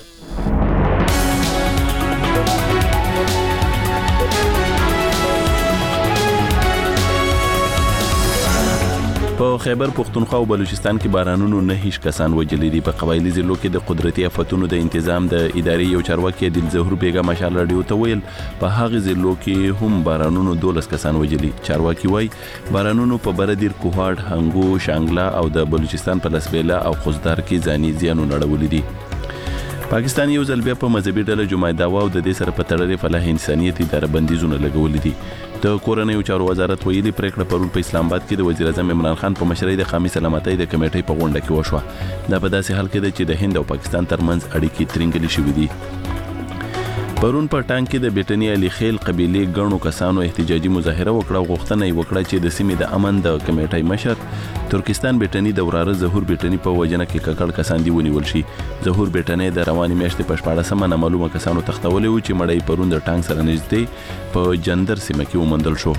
په خیبر پختونخوا او بلوچستان کې بارانونو نه هیڅ کسان وجلي دي. په قبایلی ضلعو کې د قدرتي آفتونو د تنظیم د ادارې یو چارواکي دل ظهور بیگا مشال رادیو ته ویل په هغه ضلعو کې هم بارانونو دولس کسان وجلي. چارواکي وای بارانونو په بردیر کوهاټ هنګو شانګلا او د بلوچستان په لسبیلا او خوزدار کې ځاني زیانونه اړولي دي. پاکستان یو ځل بیا په مذهبي ډله جمعه داوا او د دې سره په تړلې فلاح انسانيت اداره بندیزونه لګولې دي. د کورنیو چارو وزارت ویلي پریکړه پرون په اسلام آباد کې د وزیر اعظم عمران خان په مشرۍ د قومي سلامتۍ د کمیټې په غونډه کې وشوه. دا په داسې حال کې ده چې د هند او پاکستان ترمنځ اړیکې ترنګلې شوې دي. پرون په ټانګ کې د بیټنی علي خیل قبيله ګڼو کسانو احتجاجي مظاهره وکړه او غوښتنه یې وکړه چې د سیمې د امن د کمیټې مشر ترکستان بیټنی د وراره ظهور بیټنی په وجنه کې ککړ کسان دی ونیول شي. ظهور بیټنی د رواني میاشتې په شپاړسمه نامعلومه کسانو تختولې و چې مړی پرون د ټانګ سره نږدې په جندر سیمه کې ومندل شو.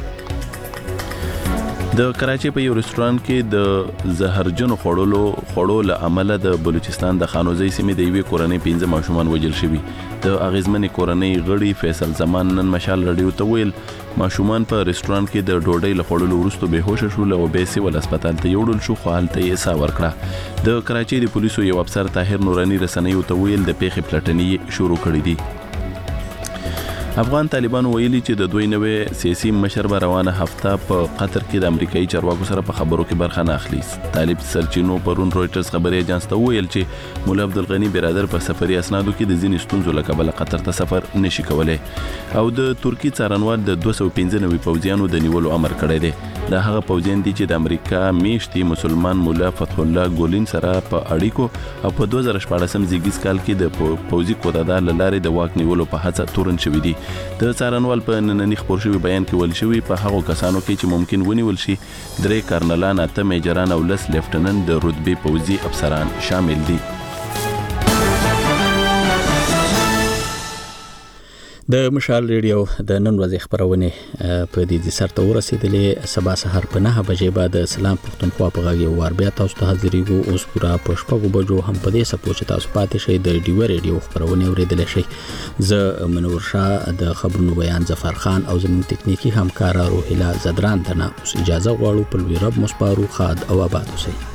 د کراچۍ په یو رستورانت کې د زهرجن خوړلو خوړو له امله د بلوچستان د خانوزي سیمې د یوې کورنۍ پنځه ماشومان وژل شوي. د اغیزمنې کورنۍ غړي فیصل زمان نن مشال رادیو ته ویل ماشومان په رستورانت کې د ډوډۍ له خوړلو وروسته بهوش شول او به سیول هسپتال ته یوړل شو خو هلته یې ساه ورکړه. د کراچۍ د پولیسو یو افسر طاهر نورانی رسنیو ته ویل د پیښې پلټنې شروع کړې دي. افغان طالبان ویلي چې د دوی نوې سیاسي مشر به روانه هفته په قطر کې د امریکایي چارواکو سره په خبرو کې برخه نه اخلي. طالب سرچینو پرون رويټرز خبري اژانس ته ویل چې مولا عبدالغنی برادر په سفري اسنادو کې د ځینې ستونزو له کبله قطر ته سفر نشي کولای او د ترکی څارنوال د دوه سوه پنځه نوي پوځیانو د نیولو امر کړی دی. دا هغه پوځیان دي چې د امریکا میشتي مسلمان مولا فتح الله ګولین سره په اړیکو او په دوه زره شپاړسم زیږیز کال کې د پوځي قوتادار لارې د واک نیولو په هڅه تورن شوی دي. د څارنوال په نننی خبر شوی بیان کې ویل شوی په هغو کسانو کې چې ممکن ونیول شي درې کارنلان، اته میجران او لس لیفټننټ د رتبې پوځي افسران شامل دي. د مشال ریډیو د نن ورځې خبرونه په دې سرته ورسېدلې سبا سحر په نه بجې بعد سلام پښتونخوا په غږی وار بیا تاسو ته حاضرېږو. اوس پورا په شپږو بجو هم په دې سپوچ تاسو پاتې شئ د ډیو ریډیو خبرونه اوریدل شئ. زه منور شاه د خبرونو بیان ظفر خان او زموږ تکنیکی همکار روحیلا زدران ته اوس اجازه غواړو. په لوی رب مصبارو خاد او آباد اوسئ.